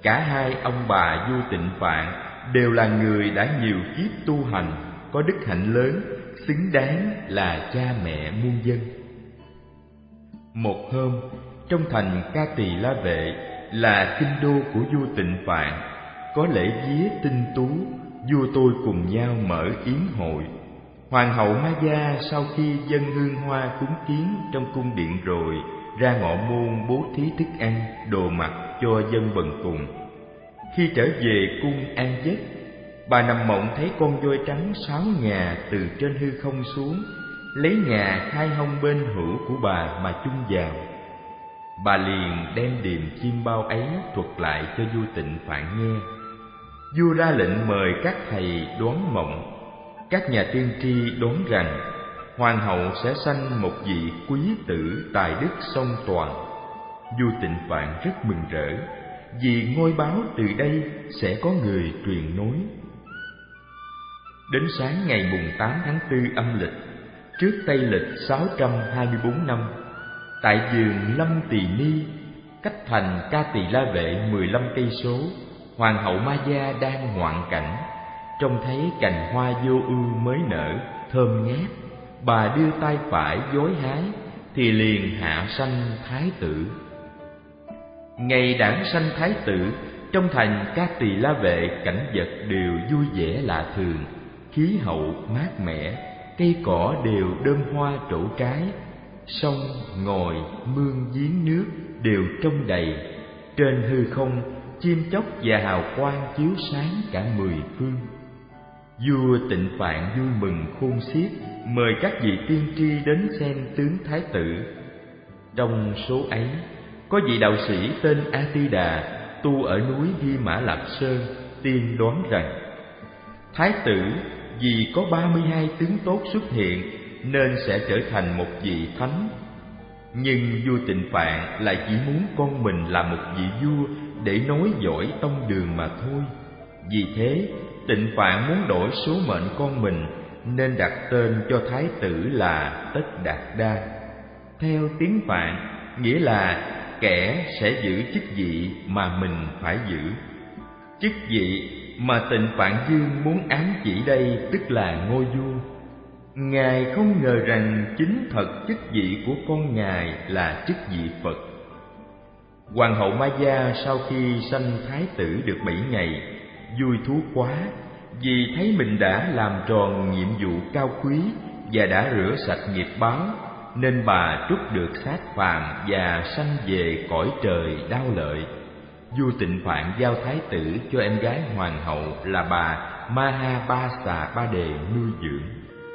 Cả hai ông bà vua Tịnh Phạn đều là người đã nhiều kiếp tu hành, có đức hạnh lớn, xứng đáng là cha mẹ muôn dân. Một hôm, trong thành Ca Tỳ La Vệ là kinh đô của vua Tịnh Phạn, có lễ vía tinh tú, vua tôi cùng nhau mở yến hội. Hoàng hậu Ma Gia sau khi dâng hương hoa cúng kiến trong cung điện rồi, ra ngọ môn bố thí thức ăn, đồ mặc cho dân bần cùng. Khi trở về cung an giấc, bà nằm mộng thấy con voi trắng 6 ngà từ trên hư không xuống, lấy ngà hai hông bên hữu của bà mà chung vào. Bà liền đem điềm chim bao ấy thuật lại cho vua Tịnh Phạn nghe. Vua ra lệnh mời các thầy đoán mộng. Các nhà tiên tri đoán rằng hoàng hậu sẽ sanh một vị quý tử tài đức song toàn. Vua Tịnh Phạn rất mừng rỡ, vì ngôi báo từ đây sẽ có người truyền nối. Đến sáng ngày mùng 8 tháng 4 âm lịch, trước Tây lịch 624 năm, tại vườn Lâm Tỳ Ni, cách thành Ca Tỳ La Vệ 15 cây số, hoàng hậu Ma Gia đang ngoạn cảnh, trông thấy cành hoa vô ưu mới nở, thơm ngát. Bà đưa tay phải vối hái, thì liền hạ sanh thái tử. Ngày đản sanh thái tử, trong thành Ca Tỳ La Vệ cảnh vật đều vui vẻ lạ thường, khí hậu mát mẻ, cây cỏ đều đơm hoa trổ trái, sông, ngòi, mương giếng nước đều trông đầy. Trên hư không, chim chóc và hào quang chiếu sáng cả 10 phương. Vua Tịnh Phạn vui mừng khôn xiết, mời các vị tiên tri đến xem tướng thái tử. Trong số ấy, có vị đạo sĩ tên A Ti Đà tu ở núi Hy Mã Lạp Sơn, tiên đoán rằng thái tử vì có 32 tướng tốt xuất hiện nên sẽ trở thành một vị thánh. Nhưng vua Tịnh Phạn lại chỉ muốn con mình làm một vị vua để nối dõi tông đường mà thôi. Vì thế, Tịnh Phạn muốn đổi số mệnh con mình, nên đặt tên cho thái tử là Tất Đạt Đa. Theo tiếng Phạn, nghĩa là kẻ sẽ giữ chức vị mà mình phải giữ. Chức vị mà Tịnh Phạn Dương muốn ám chỉ đây tức là ngôi vua. Ngài không ngờ rằng chính thật chức vị của con Ngài là chức vị Phật. Hoàng hậu Ma Gia sau khi sanh thái tử được 7 ngày, vui thú quá, vì thấy mình đã làm tròn nhiệm vụ cao quý và đã rửa sạch nghiệp báo, nên bà trút được xác phàm và sanh về cõi trời đao lợi. Vua Tịnh Phạn giao thái tử cho em gái hoàng hậu là bà Maha Ba Xà Ba Đề nuôi dưỡng.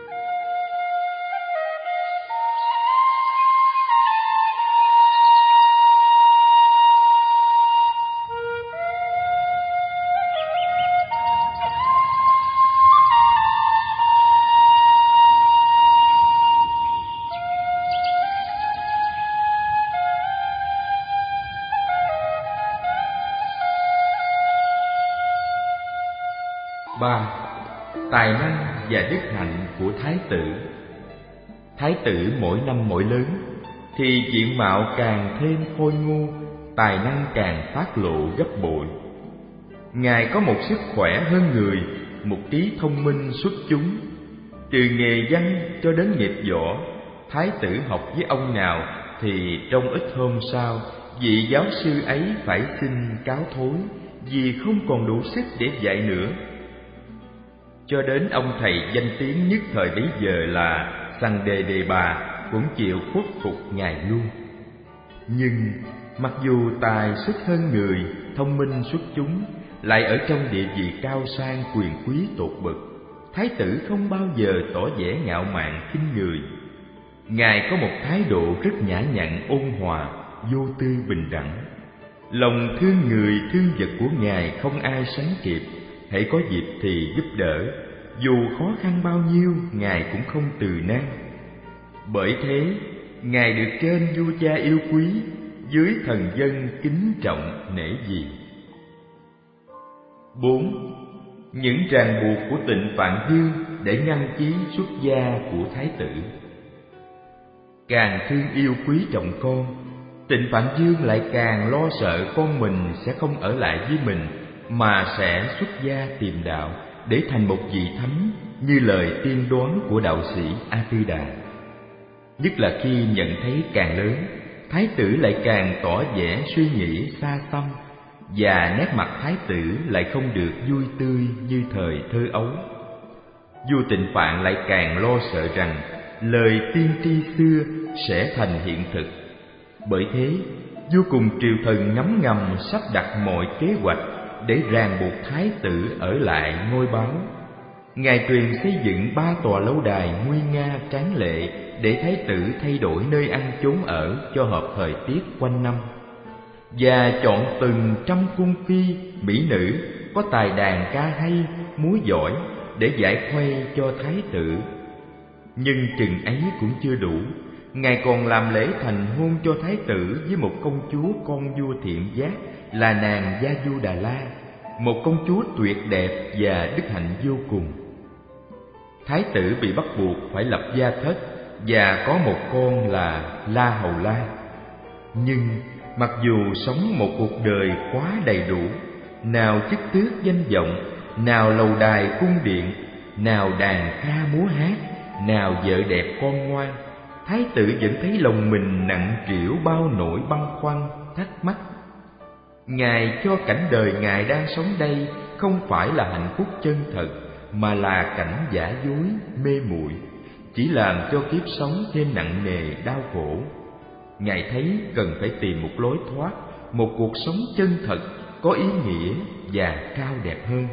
Tài năng và đức hạnh của thái tử. Thái tử mỗi năm mỗi lớn thì diện mạo càng thêm khôi ngô, tài năng càng phát lộ gấp bội. Ngài có một sức khỏe hơn người, một trí thông minh xuất chúng. Từ nghề văn cho đến nghiệp võ, thái tử học với ông nào thì trong ít hôm sau, vị giáo sư ấy phải xin cáo thối vì không còn đủ sức để dạy nữa. Cho đến ông thầy danh tiếng nhất thời bấy giờ là Sằng Đề Đề Bà cũng chịu khuất phục Ngài luôn. Nhưng mặc dù tài xuất hơn người, thông minh xuất chúng, lại ở trong địa vị cao sang quyền quý tột bậc, thái tử không bao giờ tỏ vẻ ngạo mạn khinh người. Ngài có một thái độ rất nhã nhặn ôn hòa, vô tư bình đẳng. Lòng thương người thương vật của Ngài không ai sánh kịp, hễ có dịp thì giúp đỡ, dù khó khăn bao nhiêu Ngài cũng không từ nan. Bởi thế, Ngài được trên vua cha yêu quý, dưới thần dân kính trọng nể gì. 4. Những ràng buộc của Tịnh Phạn Dương để ngăn chí xuất gia của thái tử. Càng thương yêu quý trọng con, Trịnh Phạm Dương lại càng lo sợ con mình sẽ không ở lại với mình, mà sẽ xuất gia tìm đạo để thành một vị thánh như lời tiên đoán của đạo sĩ A Tư Đà. Nhất là khi nhận thấy càng lớn, thái tử lại càng tỏ vẻ suy nghĩ xa xăm, và nét mặt thái tử lại không được vui tươi như thời thơ ấu. Vua Tịnh Phạn lại càng lo sợ rằng lời tiên tri xưa sẽ thành hiện thực. Bởi thế, vua cùng triều thần ngấm ngầm sắp đặt mọi kế hoạch để ràng buộc thái tử ở lại ngôi báo. Ngài truyền xây dựng 3 tòa lâu đài nguy nga tráng lệ để thái tử thay đổi nơi ăn chốn ở cho hợp thời tiết quanh năm, và chọn từng trăm cung phi, mỹ nữ có tài đàn ca hay, múa giỏi để giải khuây cho thái tử. Nhưng chừng ấy cũng chưa đủ, Ngài còn làm lễ thành hôn cho thái tử với một công chúa con vua Thiện Giác là nàng Gia Du Đà La, một công chúa tuyệt đẹp và đức hạnh vô cùng. Thái tử bị bắt buộc phải lập gia thất và có một con là La Hầu La. Nhưng mặc dù sống một cuộc đời quá đầy đủ, nào chức tước danh vọng, nào lầu đài cung điện, nào đàn ca múa hát, nào vợ đẹp con ngoan, thái tử vẫn thấy lòng mình nặng trĩu bao nỗi băn khoăn, thắc mắc. Ngài cho cảnh đời Ngài đang sống đây không phải là hạnh phúc chân thật, mà là cảnh giả dối, mê muội, chỉ làm cho kiếp sống thêm nặng nề, đau khổ. Ngài thấy cần phải tìm một lối thoát, một cuộc sống chân thật, có ý nghĩa và cao đẹp hơn.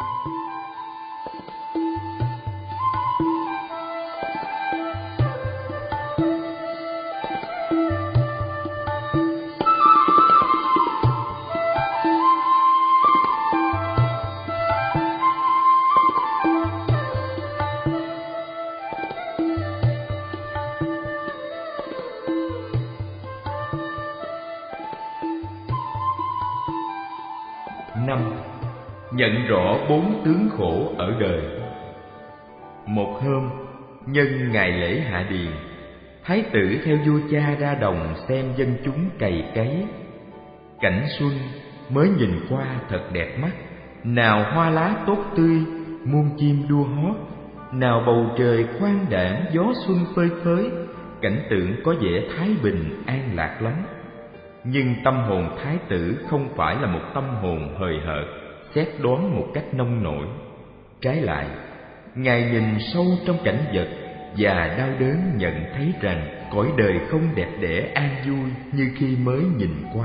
Nhận rõ 4 tướng khổ ở đời. Một hôm, nhân ngày lễ hạ điền, thái tử theo vua cha ra đồng xem dân chúng cày cấy. Cảnh xuân mới nhìn qua thật đẹp mắt, nào hoa lá tốt tươi, muôn chim đua hót, nào bầu trời khoan đãng, gió xuân phơi phới, cảnh tượng có vẻ thái bình an lạc lắm. Nhưng tâm hồn thái tử không phải là một tâm hồn hời hợt, xét đoán một cách nông nổi. Trái lại, Ngài nhìn sâu trong cảnh vật và đau đớn nhận thấy rằng cõi đời không đẹp đẽ an vui như khi mới nhìn qua.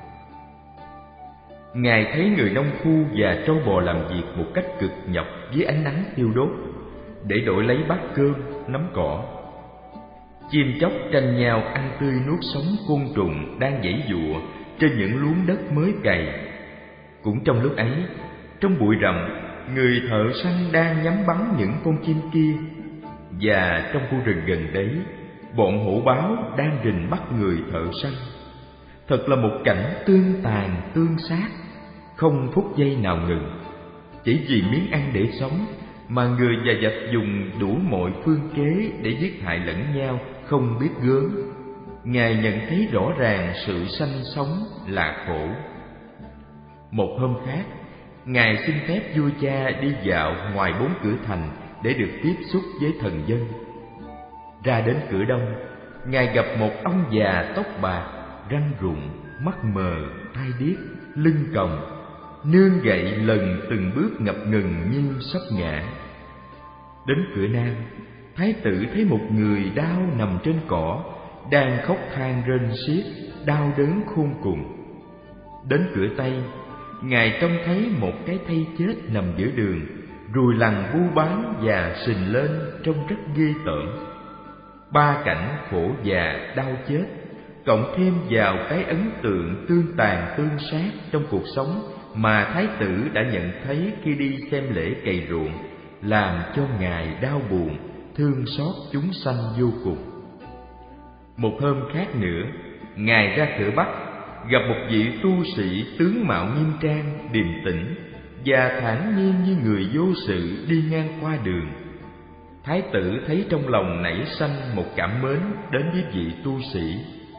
Ngài thấy người nông phu và trâu bò làm việc một cách cực nhọc dưới ánh nắng thiêu đốt để đổi lấy bát cơm, nắm cỏ. Chim chóc tranh nhau ăn tươi nuốt sống côn trùng đang giãy giụa trên những luống đất mới cày. Cũng trong lúc ấy, trong bụi rậm, người thợ săn đang nhắm bắn những con chim kia. Và trong khu rừng gần đấy, bọn hổ báo đang rình bắt người thợ săn. Thật là một cảnh tương tàn tương sát, không phút giây nào ngừng. Chỉ vì miếng ăn để sống mà người già dập dùng đủ mọi phương kế để giết hại lẫn nhau không biết gớm. Ngài nhận thấy rõ ràng sự sanh sống là khổ. Một hôm khác, Ngài xin phép vua cha đi dạo ngoài 4 cửa thành để được tiếp xúc với thần dân. Ra đến cửa đông, Ngài gặp một ông già tóc bạc, răng rụng, mắt mờ, tai điếc, lưng còng, nương gậy lần từng bước ngập ngừng như sắp ngã. Đến cửa nam, thái tử thấy một người đau nằm trên cỏ, đang khóc than rên xiết, đau đớn khôn cùng. Đến cửa tây, Ngài trông thấy một cái thây chết nằm giữa đường, ruồi lằn bu bám và sình lên trông rất ghê tởm. 3 cảnh khổ già đau chết, cộng thêm vào cái ấn tượng tương tàn tương sát trong cuộc sống mà thái tử đã nhận thấy khi đi xem lễ cày ruộng, làm cho Ngài đau buồn, thương xót chúng sanh vô cùng. Một hôm khác nữa, Ngài ra cửa Bắc, gặp một vị tu sĩ tướng mạo nghiêm trang, điềm tĩnh và thản nhiên như người vô sự đi ngang qua đường. Thái tử thấy trong lòng nảy sanh một cảm mến đến với vị tu sĩ.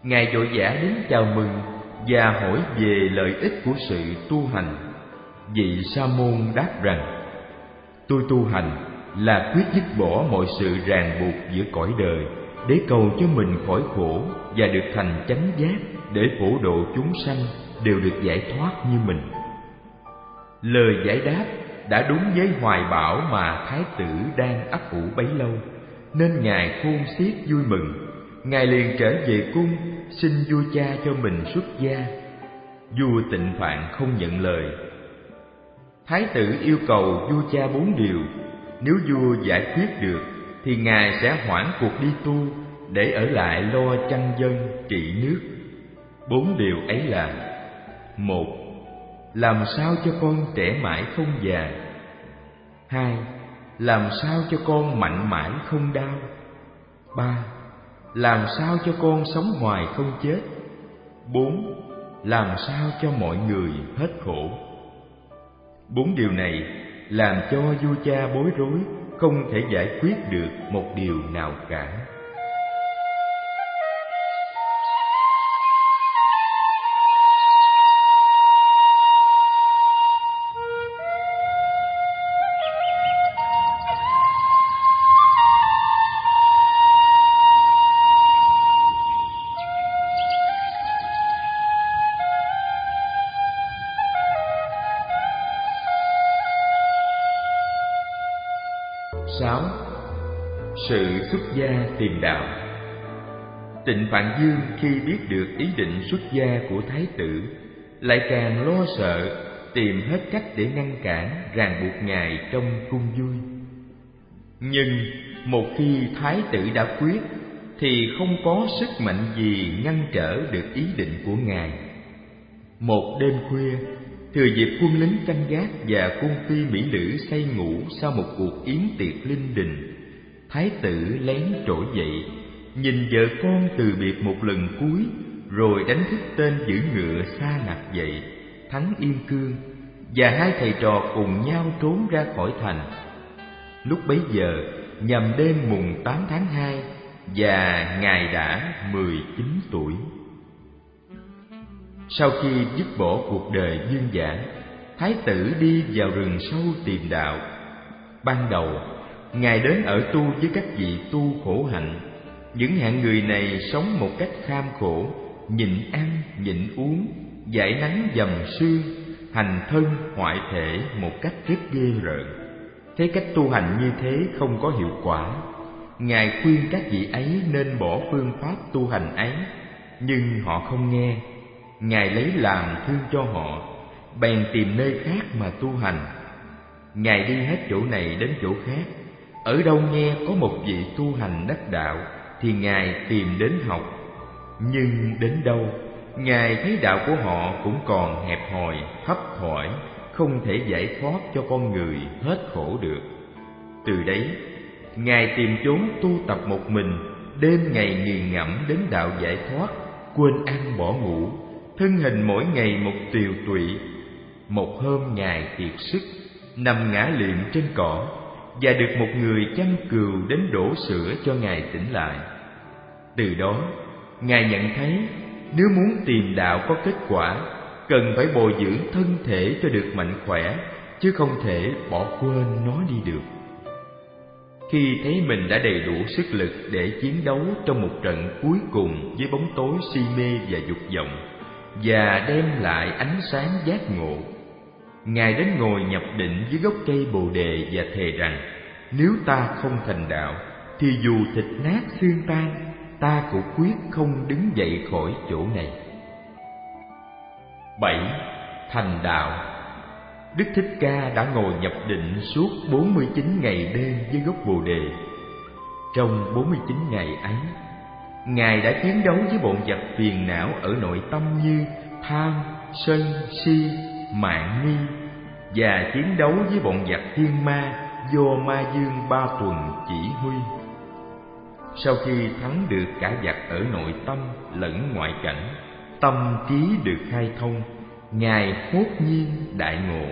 Ngài vội vã đến chào mừng và hỏi về lợi ích của sự tu hành. Vị Sa môn đáp rằng: tôi tu hành là quyết dứt bỏ mọi sự ràng buộc giữa cõi đời, để cầu cho mình khỏi khổ và được thành chánh giác, để phổ độ chúng sanh đều được giải thoát như mình. Lời giải đáp đã đúng với hoài bão mà thái tử đang ấp ủ bấy lâu, nên ngài khôn xiết vui mừng. Ngài liền trở về cung xin vua cha cho mình xuất gia. Vua Tịnh Phạn không nhận lời. Thái tử yêu cầu vua cha 4 điều. Nếu vua giải quyết được thì ngài sẽ hoãn cuộc đi tu, để ở lại lo chăn dân trị nước. 4 điều ấy là: 1. Làm sao cho con trẻ mãi không già. 2. Làm sao cho con mạnh mãi không đau. 3. Làm sao cho con sống hoài không chết. 4. Làm sao cho mọi người hết khổ. 4 điều này làm cho vua cha bối rối, không thể giải quyết được một điều nào cả. Sự xuất gia tìm đạo. Tịnh Phạn Dương khi biết được ý định xuất gia của thái tử, lại càng lo sợ, tìm hết cách để ngăn cản, ràng buộc ngài trong cung vui. Nhưng một khi thái tử đã quyết, thì không có sức mạnh gì ngăn trở được ý định của ngài. Một đêm khuya, thừa dịp quân lính canh gác và cung phi mỹ nữ say ngủ sau một cuộc yến tiệc linh đình, thái tử lén trỗi dậy, nhìn vợ con từ biệt một lần cuối, rồi đánh thức tên giữ ngựa Sa Nạp dậy, Thắng Yên Cương, và hai thầy trò cùng nhau trốn ra khỏi thành. Lúc bấy giờ nhằm đêm mùng 8 tháng 2, và ngài đã 19 tuổi. Sau khi dứt bỏ cuộc đời dương dã, thái tử đi vào rừng sâu tìm đạo. Ban đầu ngài đến ở tu với các vị tu khổ hạnh. Những hạng người này sống một cách kham khổ, nhịn ăn nhịn uống, giải nắng dầm sương, hành thân hoại thể một cách rất ghê rợn. Thấy cách tu hành như thế không có hiệu quả, ngài khuyên các vị ấy nên bỏ phương pháp tu hành ấy, nhưng họ không nghe. Ngài lấy làm thương cho họ, bèn tìm nơi khác mà tu hành. Ngài đi hết chỗ này đến chỗ khác, ở đâu nghe có một vị tu hành đắc đạo thì ngài tìm đến học. Nhưng đến đâu, ngài thấy đạo của họ cũng còn hẹp hòi, thấp thỏi, không thể giải thoát cho con người hết khổ được. Từ đấy, ngài tìm chốn tu tập một mình, đêm ngày nghiền ngẫm đến đạo giải thoát, quên ăn bỏ ngủ, thân hình mỗi ngày một tiều tụy. Một hôm ngài kiệt sức, nằm ngã liệm trên cỏ, và được một người chăn cừu đến đổ sữa cho ngài tỉnh lại. Từ đó, ngài nhận thấy nếu muốn tìm đạo có kết quả, cần phải bồi dưỡng thân thể cho được mạnh khỏe, chứ không thể bỏ quên nó đi được. Khi thấy mình đã đầy đủ sức lực để chiến đấu trong một trận cuối cùng với bóng tối si mê và dục vọng, và đem lại ánh sáng giác ngộ, ngài đến ngồi nhập định dưới gốc cây Bồ Đề và thề rằng: nếu ta không thành đạo, thì dù thịt nát xương tan, ta cũng quyết không đứng dậy khỏi chỗ này. 7. Thành đạo. Đức Thích Ca đã ngồi nhập định suốt 49 ngày đêm dưới gốc Bồ Đề. Trong 49 ngày ấy, ngài đã chiến đấu với bọn vật phiền não ở nội tâm như tham, sân, si, mạn nghi, và chiến đấu với bọn vật thiên ma do Ma Dương Ba Tuần chỉ huy. Sau khi thắng được cả vật ở nội tâm lẫn ngoại cảnh, tâm trí được khai thông, ngài hốt nhiên đại ngộ.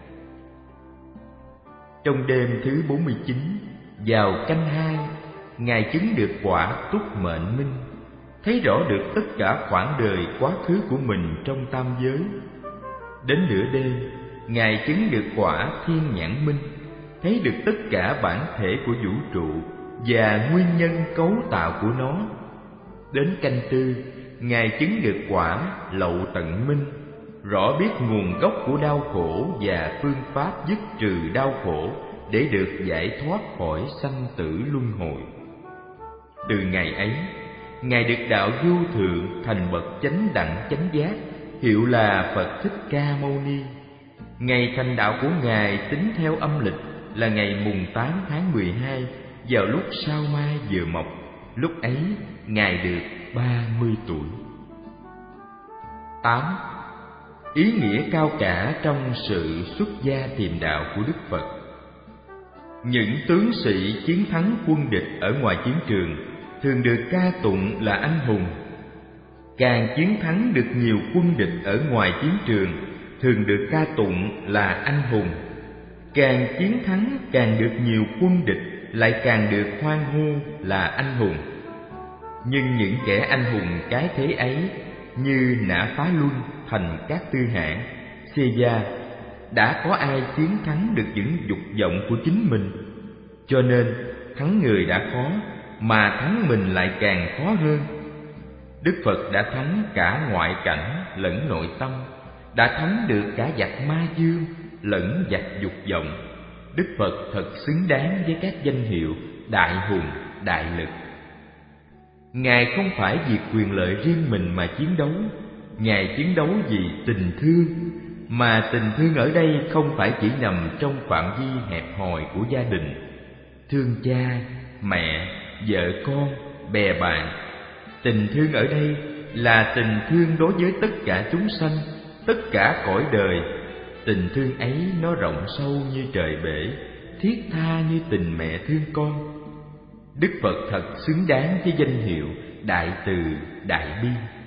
Trong đêm thứ 49, vào canh 2, ngài chứng được quả túc mệnh minh. thấy rõ được tất cả khoảng đời quá khứ của mình trong tam giới. Đến nửa đêm, Ngài chứng được quả thiên nhãn minh, thấy được tất cả bản thể của vũ trụ và nguyên nhân cấu tạo của nó. Đến canh tư, Ngài chứng được quả lậu tận minh, rõ biết nguồn gốc của đau khổ và phương pháp dứt trừ đau khổ để được giải thoát khỏi sanh tử luân hồi. Từ ngày ấy, Ngài được đạo vô thượng thành bậc chánh đẳng chánh giác, hiệu là Phật Thích Ca Mâu Ni. Ngày thành đạo của Ngài tính theo âm lịch là ngày mùng 8 tháng 12, vào lúc sao mai vừa mọc. Lúc ấy Ngài được 30 tuổi. 8. Ý nghĩa cao cả trong sự xuất gia tìm đạo của Đức Phật. Những tướng sĩ chiến thắng quân địch ở ngoài chiến trường thường được ca tụng là anh hùng. Càng chiến thắng được nhiều quân địch ở ngoài chiến trường thường được ca tụng là anh hùng. Càng chiến thắng càng được nhiều quân địch lại càng được hoan hô là anh hùng. Nhưng những kẻ anh hùng cái thế ấy như Nã Phá Luân, Thành Cát Tư Hãn, Xê Gia, đã có ai chiến thắng được những dục vọng của chính mình? Cho nên thắng người đã khó, mà thắng mình lại càng khó hơn. Đức Phật đã thắng cả ngoại cảnh lẫn nội tâm, đã thắng được cả giặc ma dương lẫn giặc dục vọng. Đức Phật thật xứng đáng với các danh hiệu đại hùng, đại lực. Ngài không phải vì quyền lợi riêng mình mà chiến đấu, Ngài chiến đấu vì tình thương. Mà tình thương ở đây không phải chỉ nằm trong phạm vi hẹp hòi của gia đình, thương cha, mẹ, vợ con, bè bạn. Tình thương ở đây là tình thương đối với tất cả chúng sanh, tất cả cõi đời. Tình thương ấy nó rộng sâu như trời bể, thiết tha như tình mẹ thương con. Đức Phật thật xứng đáng với danh hiệu đại từ đại bi.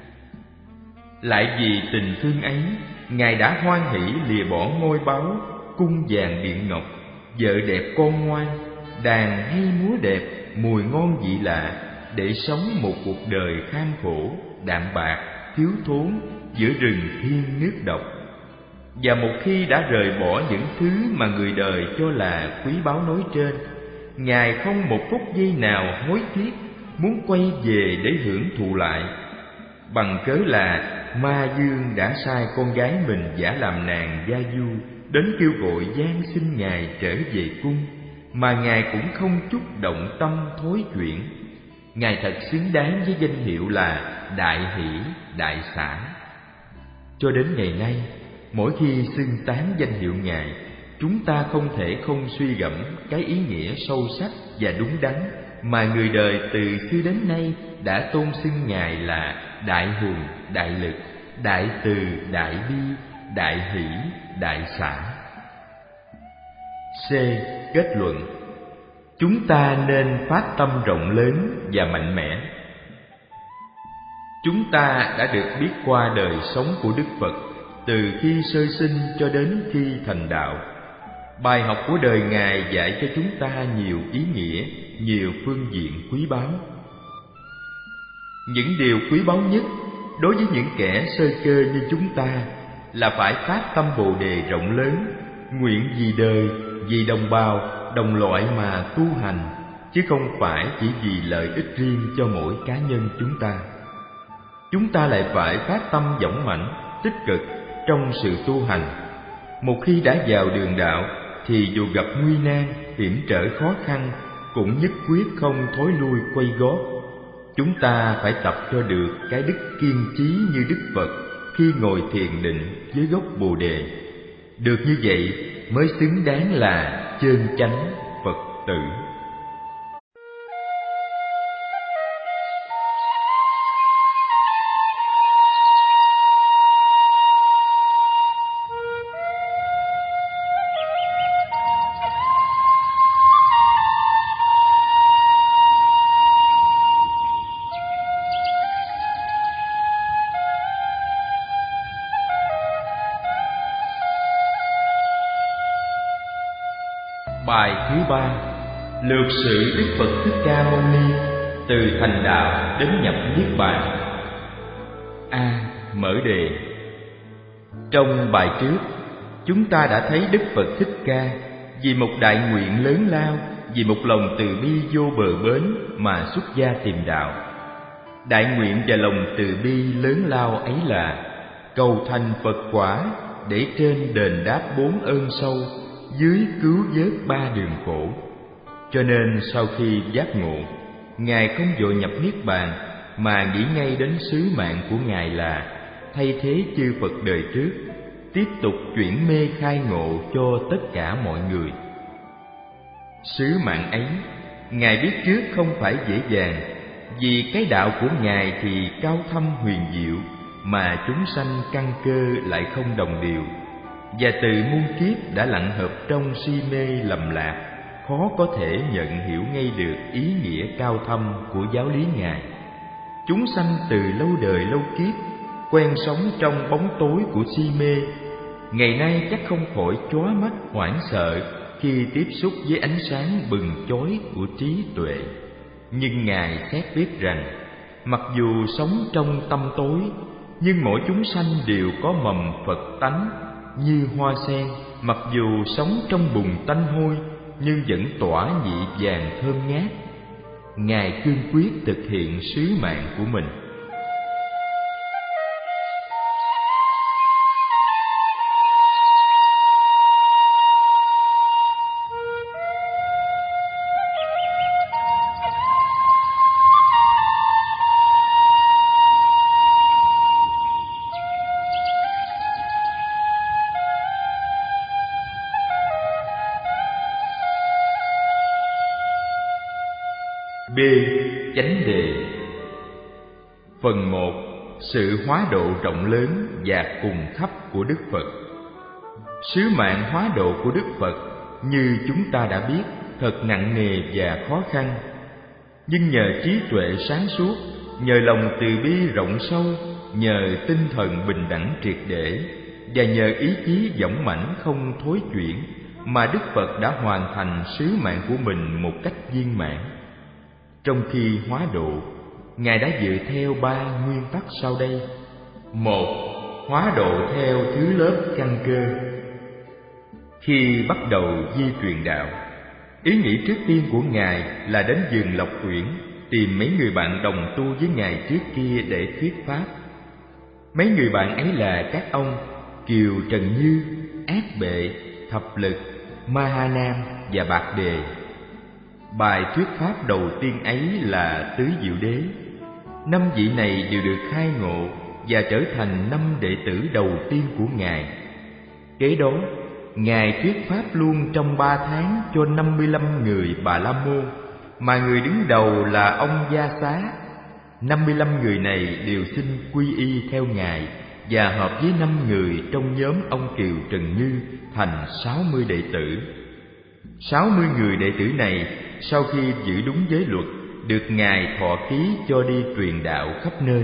Lại vì tình thương ấy, Ngài đã hoan hỷ lìa bỏ ngôi báu, cung vàng điện ngọc, vợ đẹp con ngoan, đàn hay múa đẹp, mùi ngon vị lạ, để sống một cuộc đời kham khổ, đạm bạc, thiếu thốn giữa rừng thiên nước độc. Và một khi đã rời bỏ những thứ mà người đời cho là quý báu nói trên, Ngài không một phút giây nào hối tiếc muốn quay về để hưởng thụ lại. Bằng cớ là Ma Dương đã sai con gái mình giả làm nàng gia du đến kêu gọi van xin Ngài trở về cung, mà Ngài cũng không chút động tâm thối chuyển. Ngài thật xứng đáng với danh hiệu là đại hỷ, đại xả. Cho đến ngày nay, mỗi khi xưng tán danh hiệu Ngài, chúng ta không thể không suy gẫm cái ý nghĩa sâu sắc và đúng đắn mà người đời từ xưa đến nay đã tôn xưng Ngài là đại hùng, đại lực, đại từ, đại bi, đại hỷ, đại xả. C. Kết luận. Chúng ta nên phát tâm rộng lớn và mạnh mẽ. Chúng ta đã được biết qua đời sống của Đức Phật từ khi sơ sinh cho đến khi thành đạo. Bài học của đời Ngài dạy cho chúng ta nhiều ý nghĩa, nhiều phương diện quý báu. Những điều quý báu nhất đối với những kẻ sơ cơ như chúng ta là phải phát tâm Bồ Đề rộng lớn, nguyện vì đời, vì đồng bào, đồng loại mà tu hành, chứ không phải chỉ vì lợi ích riêng cho mỗi cá nhân chúng ta. Chúng ta lại phải phát tâm dũng mãnh, tích cực trong sự tu hành. Một khi đã vào đường đạo thì dù gặp nguy nan, hiểm trở khó khăn cũng nhất quyết không thối lui quay gót. Chúng ta phải tập cho được cái đức kiên trí như Đức Phật khi ngồi thiền định dưới gốc Bồ Đề. Được như vậy mới xứng đáng là chân chánh Phật tử. Bài thứ 3. Lược sự Đức Phật Thích Ca Mâu Ni từ thành đạo đến nhập niết bàn. A. Mở đề. Trong bài trước, chúng ta đã thấy Đức Phật Thích Ca vì một đại nguyện lớn lao, vì một lòng từ bi vô bờ bến mà xuất gia tìm đạo. Đại nguyện và lòng từ bi lớn lao ấy là cầu thành Phật quả, để trên đền đáp 4 ơn sâu, dưới cứu vớt 3 đường khổ. Cho nên sau khi giác ngộ, Ngài không vội nhập niết bàn, mà nghĩ ngay đến sứ mạng của Ngài là thay thế chư Phật đời trước, tiếp tục chuyển mê khai ngộ cho tất cả mọi người. Sứ mạng ấy, Ngài biết trước không phải dễ dàng, vì cái đạo của Ngài thì cao thâm huyền diệu, mà chúng sanh căn cơ lại không đồng đều, và từ muôn kiếp đã lặn hợp trong si mê lầm lạc, khó có thể nhận hiểu ngay được ý nghĩa cao thâm của giáo lý Ngài. Chúng sanh từ lâu đời lâu kiếp quen sống trong bóng tối của si mê, ngày nay chắc không khỏi chóa mắt hoảng sợ khi tiếp xúc với ánh sáng bừng chói của trí tuệ. Nhưng Ngài xét biết rằng, mặc dù sống trong tăm tối, nhưng mỗi chúng sanh đều có mầm Phật tánh như hoa sen. Mặc dù sống trong bùn tanh hôi, nhưng vẫn tỏa nhị vàng thơm ngát. Ngài cương quyết thực hiện sứ mạng của mình. B. Chánh đề. Phần 1. Sự hóa độ rộng lớn và cùng khắp của Đức Phật. Sứ mạng hóa độ của Đức Phật, như chúng ta đã biết, thật nặng nề và khó khăn. Nhưng nhờ trí tuệ sáng suốt, nhờ lòng từ bi rộng sâu, nhờ tinh thần bình đẳng triệt để, và nhờ ý chí dũng mãnh không thối chuyển, mà Đức Phật đã hoàn thành sứ mạng của mình một cách viên mãn. Trong khi hóa độ, Ngài đã dựa theo 3 nguyên tắc sau đây. 1. Hóa độ theo thứ lớp căn cơ. Khi bắt đầu di truyền đạo, ý nghĩ trước tiên của Ngài là đến vườn Lộc Uyển tìm mấy người bạn đồng tu với Ngài trước kia để thuyết pháp. Mấy người bạn ấy là các ông Kiều Trần Như, Ác Bệ, Thập Lực, Ma Ha Nam và Bạc Đề. Bài thuyết pháp đầu tiên ấy là Tứ Diệu Đế. 5 vị này đều được khai ngộ và trở thành 5 đệ tử đầu tiên của Ngài. Kế đó, Ngài thuyết pháp luôn trong 3 tháng cho 55 người Bà La Môn, mà người đứng đầu là ông Gia Xá. 55 người này đều xin quy y theo Ngài và hợp với 5 người trong nhóm ông Kiều Trần Như thành 60 đệ tử. 60 người đệ tử này sau khi giữ đúng giới luật, được Ngài thọ ký cho đi truyền đạo khắp nơi.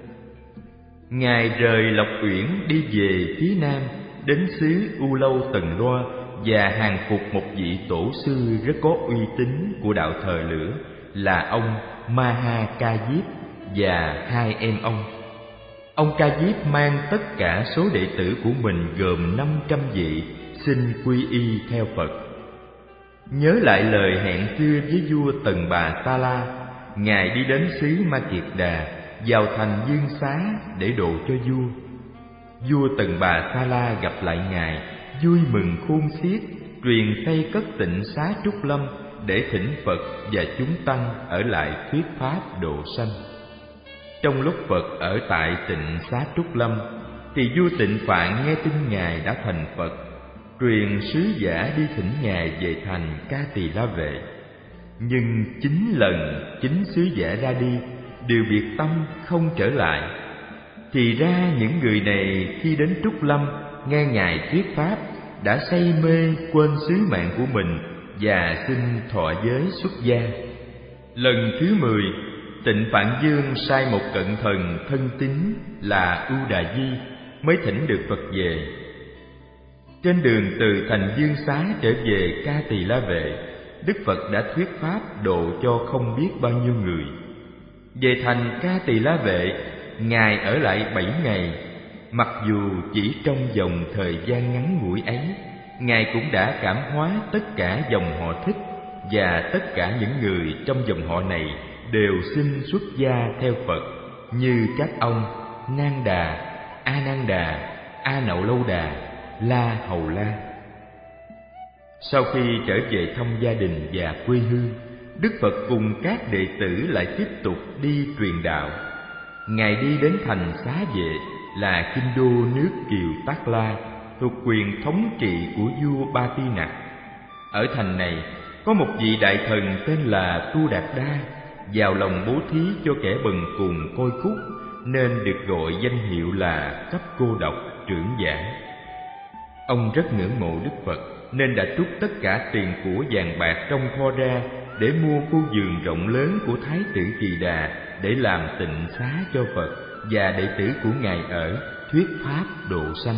Ngài rời Lộc Uyển đi về phía nam, đến xứ U Lâu Tần Loa và hàng phục một vị tổ sư rất có uy tín của đạo thờ lửa là ông Ma Ha Ca Diếp và 2 em ông. Ông Ca Diếp mang tất cả số đệ tử của mình gồm 500 vị xin quy y theo Phật. Nhớ lại lời hẹn xưa với vua Tần Bà Sa La, Ngài đi đến xứ Ma Kiệt Đà, vào thành Dương Xá để độ cho vua. Vua Tần Bà Sa La gặp lại Ngài, vui mừng khôn xiết, truyền xây cất Tịnh Xá Trúc Lâm để thỉnh Phật và chúng tăng ở lại thuyết pháp độ sanh. Trong lúc Phật ở tại Tịnh Xá Trúc Lâm, thì vua Tịnh Phạn nghe tin Ngài đã thành Phật, truyền sứ giả đi thỉnh Ngài về thành Ca Tỳ La Vệ. Nhưng 9 lần 9 sứ giả ra đi đều biệt tâm không trở lại. Thì ra những người này khi đến Trúc Lâm nghe Ngài thuyết pháp đã say mê quên sứ mạng của mình và xin thọ giới xuất gia. Lần thứ 10, Tịnh Phạn Dương sai một cận thần thân tín là Ưu Đà Di mới thỉnh được Phật về. Trên đường từ thành Dương Xá trở về Ca Tỳ La Vệ, Đức Phật đã thuyết pháp độ cho không biết bao nhiêu người. Về thành Ca Tỳ La Vệ, Ngài ở lại 7 ngày. Mặc dù chỉ trong vòng thời gian ngắn ngủi ấy, Ngài cũng đã cảm hóa tất cả dòng họ Thích, và tất cả những người trong dòng họ này đều xin xuất gia theo Phật, như các ông Nang Đà, A Nan Đà, A Nậu Lâu Đà, La Hầu La. Sau khi trở về thăm gia đình và quê hương, Đức Phật cùng các đệ tử lại tiếp tục đi truyền đạo. Ngài đi đến thành Xá Vệ là kinh đô nước Kiều Tát La, thuộc quyền thống trị của vua Ba Ti Nặc. Ở thành này có một vị đại thần tên là Tu Đạt Đa, giàu lòng bố thí cho kẻ bần cùng côi cút, nên được gọi danh hiệu là Cấp Cô Độc Trưởng Giả. Ông rất ngưỡng mộ Đức Phật nên đã trút tất cả tiền của vàng bạc trong kho ra để mua khu vườn rộng lớn của Thái tử Kỳ Đà để làm tịnh xá cho Phật và đệ tử của Ngài ở, thuyết pháp độ sanh.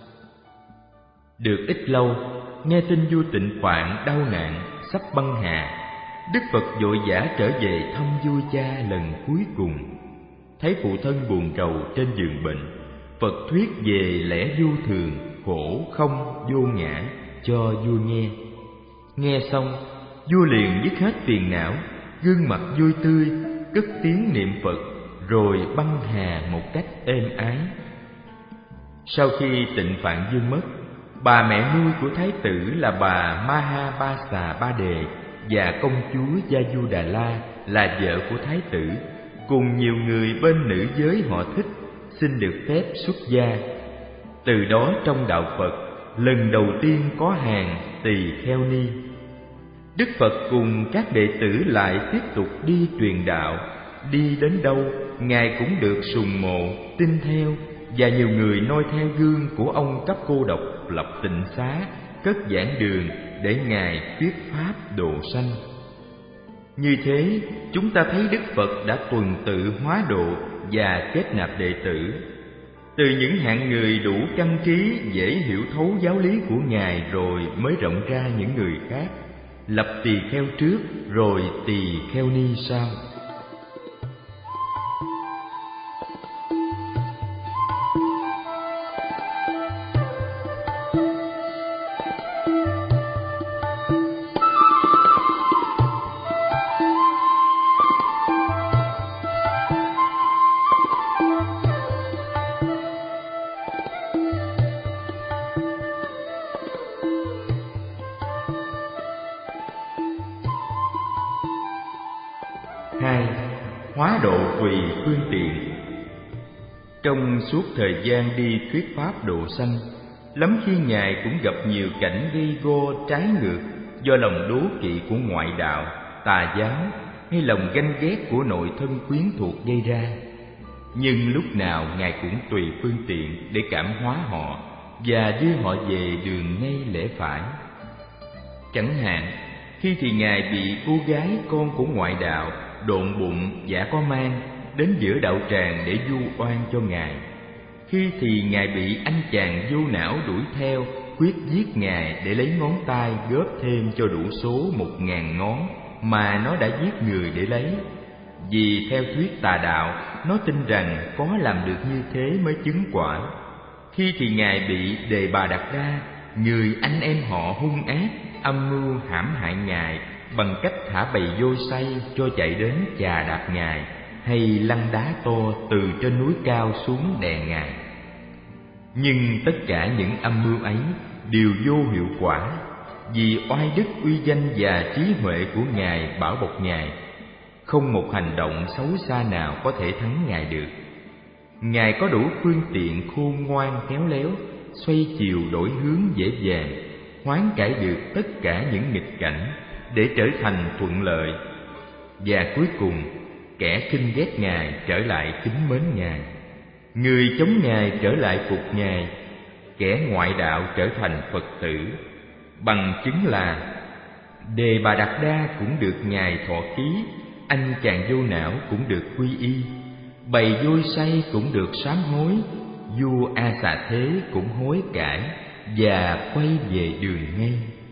Được ít lâu, nghe tin vua Tịnh Phạn đau nạn sắp băng hà, Đức Phật vội vã trở về thăm vua cha lần cuối cùng. Thấy phụ thân buồn rầu trên giường bệnh, Phật thuyết về lẽ vô thường, khổ không, vô ngã cho vua nghe. Nghe xong, vua liền dứt hết phiền não, gương mặt vui tươi, cất tiếng niệm Phật, rồi băng hà một cách êm ái. Sau khi Tịnh Phạn Vương mất, bà mẹ nuôi của Thái tử là bà Maha Ba Xà Ba Đề và công chúa Gia Du Đà La là vợ của Thái tử, cùng nhiều người bên nữ giới họ Thích xin được phép xuất gia. Từ đó trong đạo Phật, lần đầu tiên có hàng tỳ kheo ni. Đức Phật cùng các đệ tử lại tiếp tục đi truyền đạo. Đi đến đâu, Ngài cũng được sùng mộ, tin theo, và nhiều người noi theo gương của ông Cấp Cô Độc lập tịnh xá, cất giảng đường để Ngài thuyết pháp độ sanh. Như thế, chúng ta thấy Đức Phật đã tuần tự hóa độ và kết nạp đệ tử. Từ những hạng người đủ căn trí, dễ hiểu thấu giáo lý của Ngài rồi mới rộng ra những người khác, lập tỳ kheo trước rồi tỳ kheo ni sau. Hóa độ tùy phương tiện. Trong suốt thời gian đi thuyết pháp độ sanh, lắm khi Ngài cũng gặp nhiều cảnh gây go trái ngược do lòng đố kỵ của ngoại đạo, tà giáo hay lòng ganh ghét của nội thân quyến thuộc gây ra. Nhưng lúc nào Ngài cũng tùy phương tiện để cảm hóa họ và đưa họ về đường ngay lẽ phải. Chẳng hạn, khi thì Ngài bị cô gái con của ngoại đạo độn bụng giả có mang đến giữa đạo tràng để vu oan cho Ngài. Khi thì Ngài bị anh chàng vô não đuổi theo, quyết giết Ngài để lấy ngón tay góp thêm cho đủ số 1000 ngón mà nó đã giết người để lấy. Vì theo thuyết tà đạo, nó tin rằng có làm được như thế mới chứng quả. Khi thì Ngài bị Đề Bà Đạt Đa, người anh em họ hung ác, âm mưu hãm hại Ngài bằng cách thả bầy voi say cho chạy đến chà đạp Ngài, hay lăn đá to từ trên núi cao xuống đè Ngài. Nhưng tất cả những âm mưu ấy đều vô hiệu quả, vì oai đức uy danh và trí huệ của Ngài bảo bọc Ngài. Không một hành động xấu xa nào có thể thắng Ngài được. Ngài có đủ phương tiện khôn ngoan khéo léo, xoay chiều đổi hướng dễ dàng, hoán cải được tất cả những nghịch cảnh để trở thành thuận lợi. Và cuối cùng, kẻ khinh ghét Ngài trở lại kính mến Ngài, người chống Ngài trở lại phục Ngài, kẻ ngoại đạo trở thành Phật tử. Bằng chứng là Đề Bà Đạt Đa cũng được Ngài thọ ký, anh chàng vô não cũng được quy y, bầy voi say cũng được sám hối, vua A Xà Thế cũng hối cải và quay về đường ngay.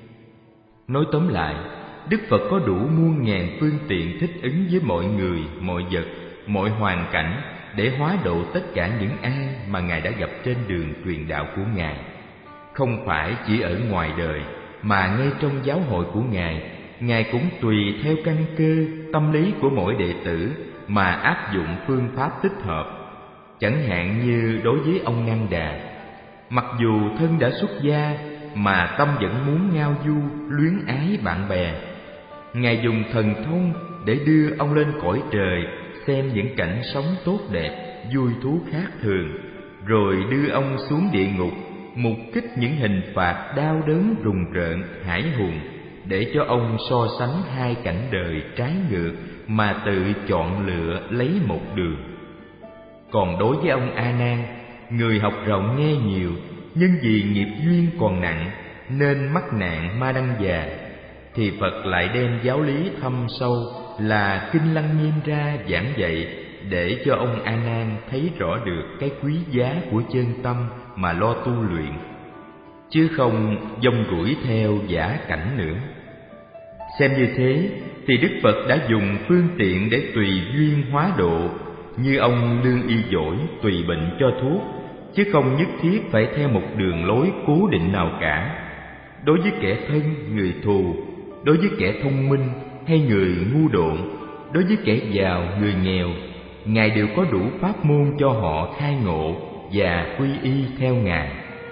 Nói tóm lại, Đức Phật có đủ muôn ngàn phương tiện thích ứng với mọi người, mọi vật mọi hoàn cảnh để hóa độ tất cả những ai mà Ngài đã gặp trên đường truyền đạo của Ngài. Không phải chỉ ở ngoài đời, mà ngay trong giáo hội của Ngài cũng tùy theo căn cơ, tâm lý của mỗi đệ tử mà áp dụng phương pháp thích hợp. Chẳng hạn như đối với ông Ngan Đà, mặc dù thân đã xuất gia mà tâm vẫn muốn ngao du luyến ái bạn bè. Ngài dùng thần thông để đưa ông lên cõi trời xem những cảnh sống tốt đẹp, vui thú khác thường, rồi đưa ông xuống địa ngục mục kích những hình phạt đau đớn rùng rợn hãi hùng, để cho ông so sánh hai cảnh đời trái ngược mà tự chọn lựa lấy một đường. Còn đối với ông A Nan, người học rộng nghe nhiều, nhưng vì nghiệp duyên còn nặng nên mắc nạn ma đăng già, thì Phật lại đem giáo lý thâm sâu là Kinh Lăng Nghiêm ra giảng dạy, để cho ông A Nan thấy rõ được cái quý giá của chân tâm mà lo tu luyện, chứ không dông rủi theo giả cảnh nữa. Xem như thế thì Đức Phật đã dùng phương tiện để tùy duyên hóa độ, như ông lương y giỏi tùy bệnh cho thuốc, chứ không nhất thiết phải theo một đường lối cố định nào cả. Đối với kẻ thân, người thù, đối với kẻ thông minh hay người ngu độn, đối với kẻ giàu, người nghèo, Ngài đều có đủ pháp môn cho họ khai ngộ và quy y theo Ngài.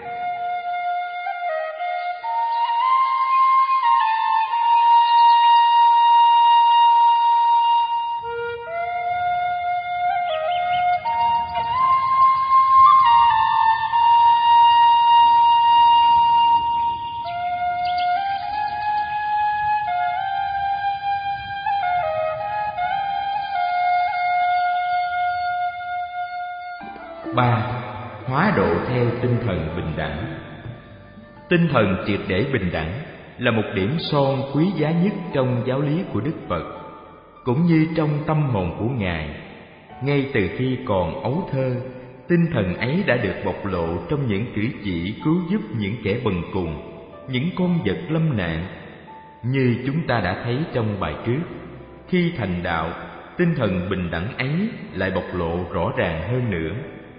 Hóa độ theo tinh thần bình đẳng. Tinh thần triệt để bình đẳng là một điểm son quý giá nhất trong giáo lý của Đức Phật, cũng như trong tâm hồn của Ngài. Ngay từ khi còn ấu thơ, tinh thần ấy đã được bộc lộ trong những cử chỉ cứu giúp những kẻ bần cùng, những con vật lâm nạn. Như chúng ta đã thấy trong bài trước, khi thành đạo, tinh thần bình đẳng ấy lại bộc lộ rõ ràng hơn nữa.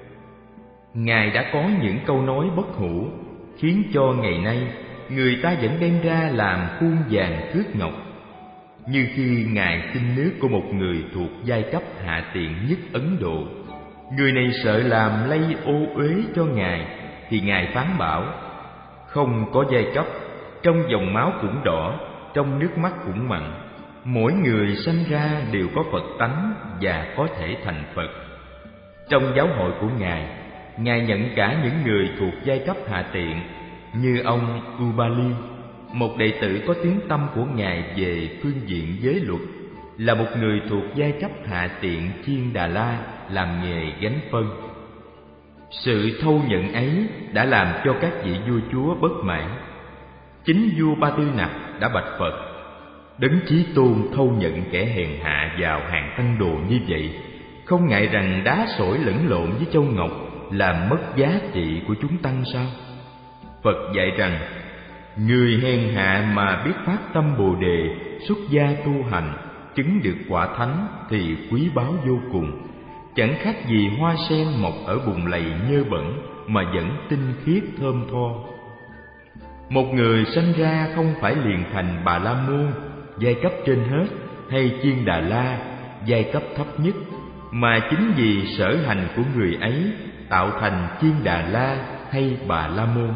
Ngài đã có những câu nói bất hủ, khiến cho ngày nay người ta vẫn đem ra làm khuôn vàng cước ngọc. Như khi Ngài xin nước của một người thuộc giai cấp hạ tiện nhất Ấn Độ, người này sợ làm lây ô uế cho Ngài, thì Ngài phán bảo: không có giai cấp, trong dòng máu cũng đỏ, trong nước mắt cũng mặn, mỗi người sanh ra đều có Phật tánh và có thể thành Phật. Trong giáo hội của Ngài nhận cả những người thuộc giai cấp hạ tiện, như ông Ubali, một đệ tử có tiếng tăm của Ngài về phương diện giới luật, là một người thuộc giai cấp hạ tiện Chiên Đà La, làm nghề gánh phân. Sự thâu nhận ấy đã làm cho các vị vua chúa bất mãn. Chính vua Ba Tư Nặc đã bạch Phật: Đấng Chí Tôn thâu nhận kẻ hèn hạ vào hàng tăng đồ như vậy, không ngại rằng đá sỏi lẫn lộn với châu ngọc làm mất giá trị của chúng tăng sao? Phật dạy rằng, người hèn hạ mà biết phát tâm Bồ Đề, xuất gia tu hành, chứng được quả thánh thì quý báu vô cùng, chẳng khác gì hoa sen mọc ở bùn lầy nhơ bẩn mà vẫn tinh khiết thơm tho. Một người sanh ra không phải liền thành Bà La Môn, giai cấp trên hết, hay Chiên Đà La, giai cấp thấp nhất, mà chính vì sở hành của người ấy tạo thành Chiên Đà La hay Bà La Môn.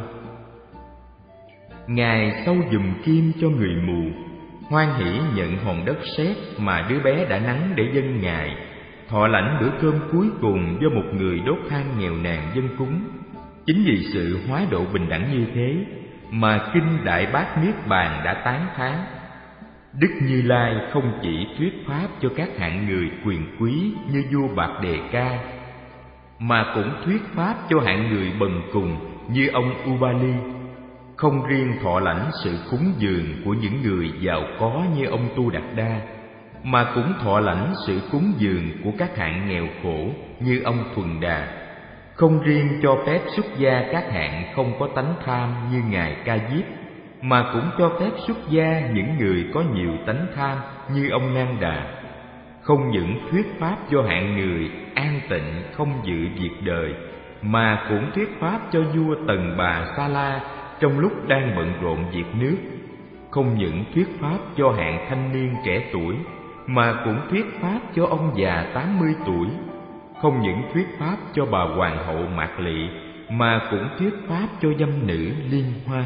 Ngài xâu giùm kim cho người mù, hoan hỷ nhận hòn đất sét mà đứa bé đã nắn để dâng Ngài, thọ lãnh bữa cơm cuối cùng do một người đốt than nghèo nàn dâng cúng. Chính vì sự hóa độ bình đẳng như thế mà Kinh Đại Bát Niết Bàn đã tán thán. Đức Như Lai không chỉ thuyết pháp cho các hạng người quyền quý như vua Bạc Đề Ca, mà cũng thuyết pháp cho hạng người bần cùng như ông Ubali, không riêng thọ lãnh sự cúng dường của những người giàu có như ông Tu Đạt Đa, mà cũng thọ lãnh sự cúng dường của các hạng nghèo khổ như ông Thuần Đà, không riêng cho phép xuất gia các hạng không có tánh tham như Ngài Ca Diếp, mà cũng cho phép xuất gia những người có nhiều tánh tham như ông Ngan Đà, không những thuyết pháp cho hạng người an tịnh không dự việc đời, mà cũng thuyết pháp cho vua Tần Bà Sa La trong lúc đang bận rộn việc nước. Không những thuyết pháp cho hạng thanh niên trẻ tuổi, mà cũng thuyết pháp cho ông già 80 tuổi. Không những thuyết pháp cho bà hoàng hậu Mạc Lị, mà cũng thuyết pháp cho dâm nữ Liên Hoa.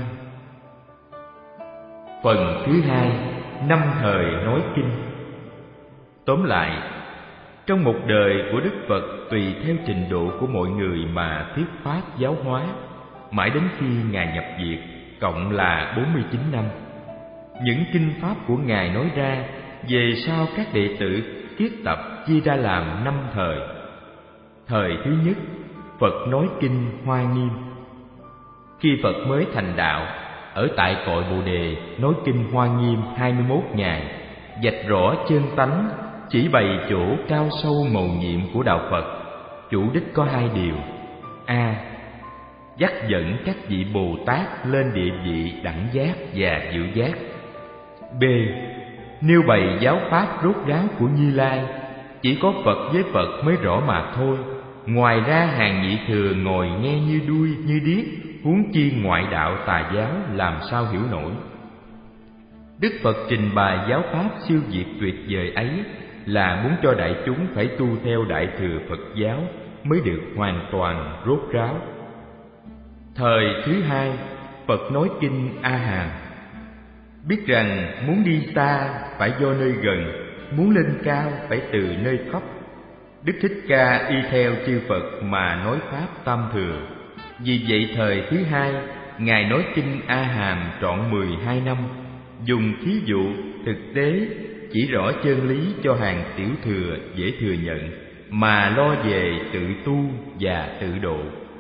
Phần thứ hai, 5 thời nói kinh. Tóm lại, trong một đời của Đức Phật, tùy theo trình độ của mọi người mà thuyết pháp giáo hóa, mãi đến khi Ngài nhập diệt, cộng là 49 năm. Những kinh pháp của Ngài nói ra, về sau các đệ tử kiết tập chia ra làm 5 thời. Thời thứ nhất, Phật nói kinh Hoa Nghiêm. Khi Phật mới thành đạo, ở tại cội Bồ Đề nói kinh Hoa Nghiêm 21 ngày, vạch rõ chân tánh, chỉ bày chỗ cao sâu mầu nhiệm của đạo Phật. Chủ đích có 2 điều: A. Dắt dẫn các vị Bồ Tát lên địa vị đẳng giác và diệu giác. B. Nêu bày giáo pháp rốt ráo của Như Lai, chỉ có Phật với Phật mới rõ mà thôi. Ngoài ra hàng nhị thừa ngồi nghe như đuôi như điếc, huống chi ngoại đạo tà giáo làm sao hiểu nổi. Đức Phật trình bày giáo pháp siêu việt tuyệt vời ấy là muốn cho đại chúng phải tu theo Đại thừa Phật giáo mới được hoàn toàn rốt ráo. Thời thứ hai, Phật nói kinh A Hàm. Biết rằng muốn đi xa phải do nơi gần, muốn lên cao phải từ nơi thấp. Đức Thích Ca y theo chư Phật mà nói pháp tam thừa. Vì vậy thời thứ hai, Ngài nói kinh A Hàm trọn 12 năm, dùng thí dụ thực tế chỉ rõ chân lý cho hàng tiểu thừa dễ thừa nhận, mà lo về tự tu và tự độ.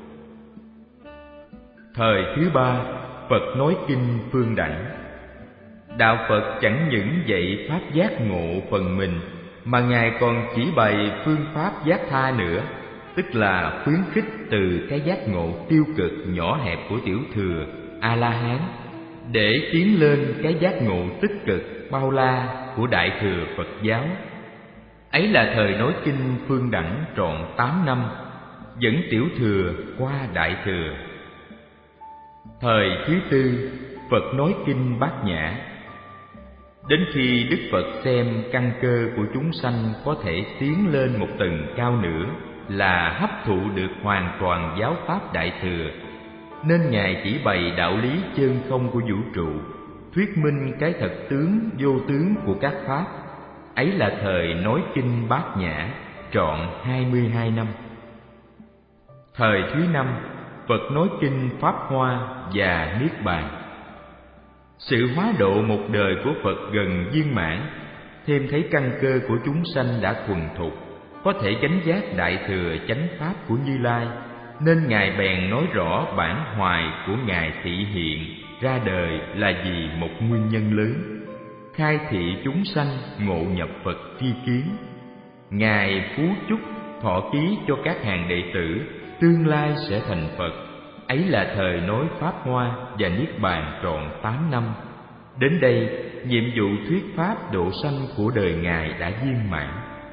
Thời thứ ba, Phật nói kinh Phương Đẳng. Đạo Phật chẳng những dạy pháp giác ngộ phần mình, mà Ngài còn chỉ bày phương pháp giác tha nữa, tức là khuyến khích từ cái giác ngộ tiêu cực nhỏ hẹp của tiểu thừa A-la-hán để tiến lên cái giác ngộ tích cực bao la của Đại thừa Phật giáo. Ấy là thời nói kinh Phương Đẳng trọn 8 năm, dẫn tiểu thừa qua Đại thừa. Thời thứ tư, Phật nói kinh Bát Nhã. Đến khi Đức Phật xem căn cơ của chúng sanh có thể tiến lên một tầng cao nữa, là hấp thụ được hoàn toàn giáo pháp Đại thừa, nên Ngài chỉ bày đạo lý chân không của vũ trụ, thuyết minh cái thật tướng vô tướng của các pháp. Ấy là thời nói kinh Bát Nhã trọn 22 năm. Thời thứ năm, Phật nói kinh Pháp Hoa và Niết Bàn. Sự hóa độ một đời của Phật gần viên mãn, thêm thấy căn cơ của chúng sanh đã thuần thục, có thể chánh giác Đại thừa chánh pháp của Như Lai, nên Ngài bèn nói rõ bản hoài của Ngài thị hiện ra đời là vì một nguyên nhân lớn: khai thị chúng sanh ngộ nhập Phật tri kiến. Ngài phú chúc thọ ký cho các hàng đệ tử tương lai sẽ thành Phật. Ấy là thời nói Pháp Hoa và Niết Bàn trọn 8 năm. Đến đây, nhiệm vụ thuyết pháp độ sanh của đời Ngài đã viên mãn.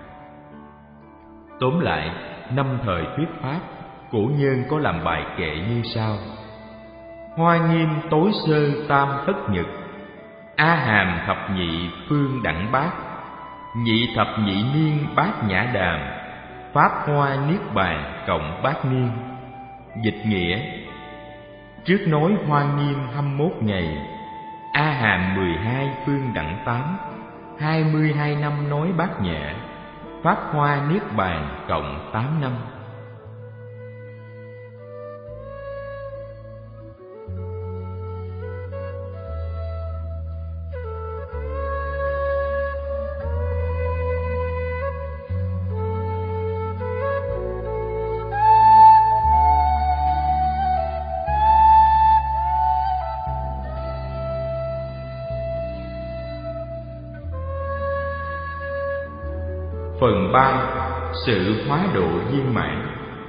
Tóm lại, 5 thời thuyết pháp, cổ nhân có làm bài kệ như sau: Hoa Nghiêm tối sơ tam thất nhật, A Hàm thập nhị phương đẳng bát, nhị thập nhị niên bát nhã đàm, Pháp Hoa Niết Bàn cộng bát niên. Dịch nghĩa: trước nói Hoa Nghiêm 21 ngày, A Hàm 12 phương đẳng 8, 22 năm nói bát nhã, Pháp Hoa Niết Bàn cộng 8 năm. Phần 3. Sự hóa độ viên mãn.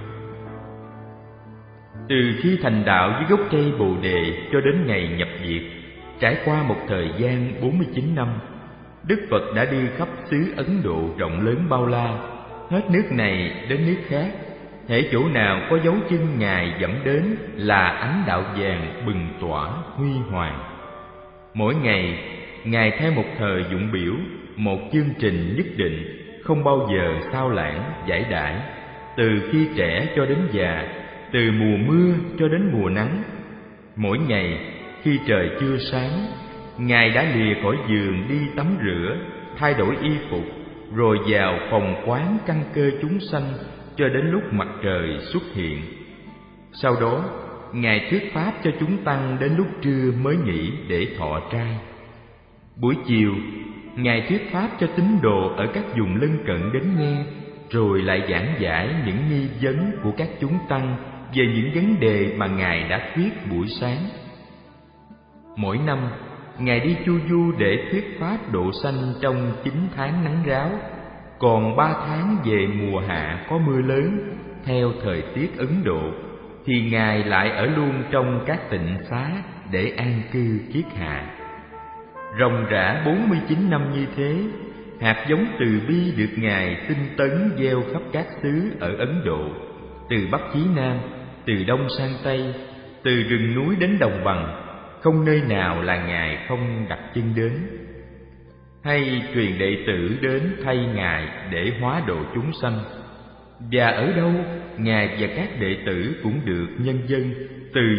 Từ khi thành đạo dưới gốc cây Bồ Đề cho đến ngày nhập diệt, trải qua một thời gian 49 năm, Đức Phật đã đi khắp xứ Ấn Độ rộng lớn bao la, hết nước này đến nước khác. Hễ chỗ nào có dấu chân Ngài dẫm đến là ánh đạo vàng bừng tỏa huy hoàng. Mỗi ngày, Ngài theo một thời dụng biểu, một chương trình nhất định, không bao giờ sao lãng giải đãi, từ khi trẻ cho đến già, từ mùa mưa cho đến mùa nắng. Mỗi ngày, khi trời chưa sáng, Ngài đã lìa khỏi giường đi tắm rửa, thay đổi y phục, rồi vào phòng quán căn cơ chúng sanh cho đến lúc mặt trời xuất hiện. Sau đó, Ngài thuyết pháp cho chúng tăng đến lúc trưa mới nghỉ để thọ trai. Buổi chiều, Ngài thuyết pháp cho tín đồ ở các vùng lân cận đến nghe, rồi lại giảng giải những nghi vấn của các chúng tăng về những vấn đề mà Ngài đã thuyết buổi sáng. Mỗi năm, Ngài đi chu du để thuyết pháp độ sanh trong 9 tháng nắng ráo, còn 3 tháng về mùa hạ có mưa lớn, theo thời tiết Ấn Độ, thì Ngài lại ở luôn trong các tịnh xá để an cư kiết hạ. Ròng rã 49 năm như thế, hạt giống từ bi được Ngài tinh tấn gieo khắp các xứ ở Ấn Độ, từ Bắc chí Nam, từ Đông sang Tây, từ rừng núi đến đồng bằng, không nơi nào là Ngài không đặt chân đến. Hay truyền đệ tử đến thay Ngài để hóa độ chúng sanh. Và ở đâu, Ngài và các đệ tử cũng được nhân dân từ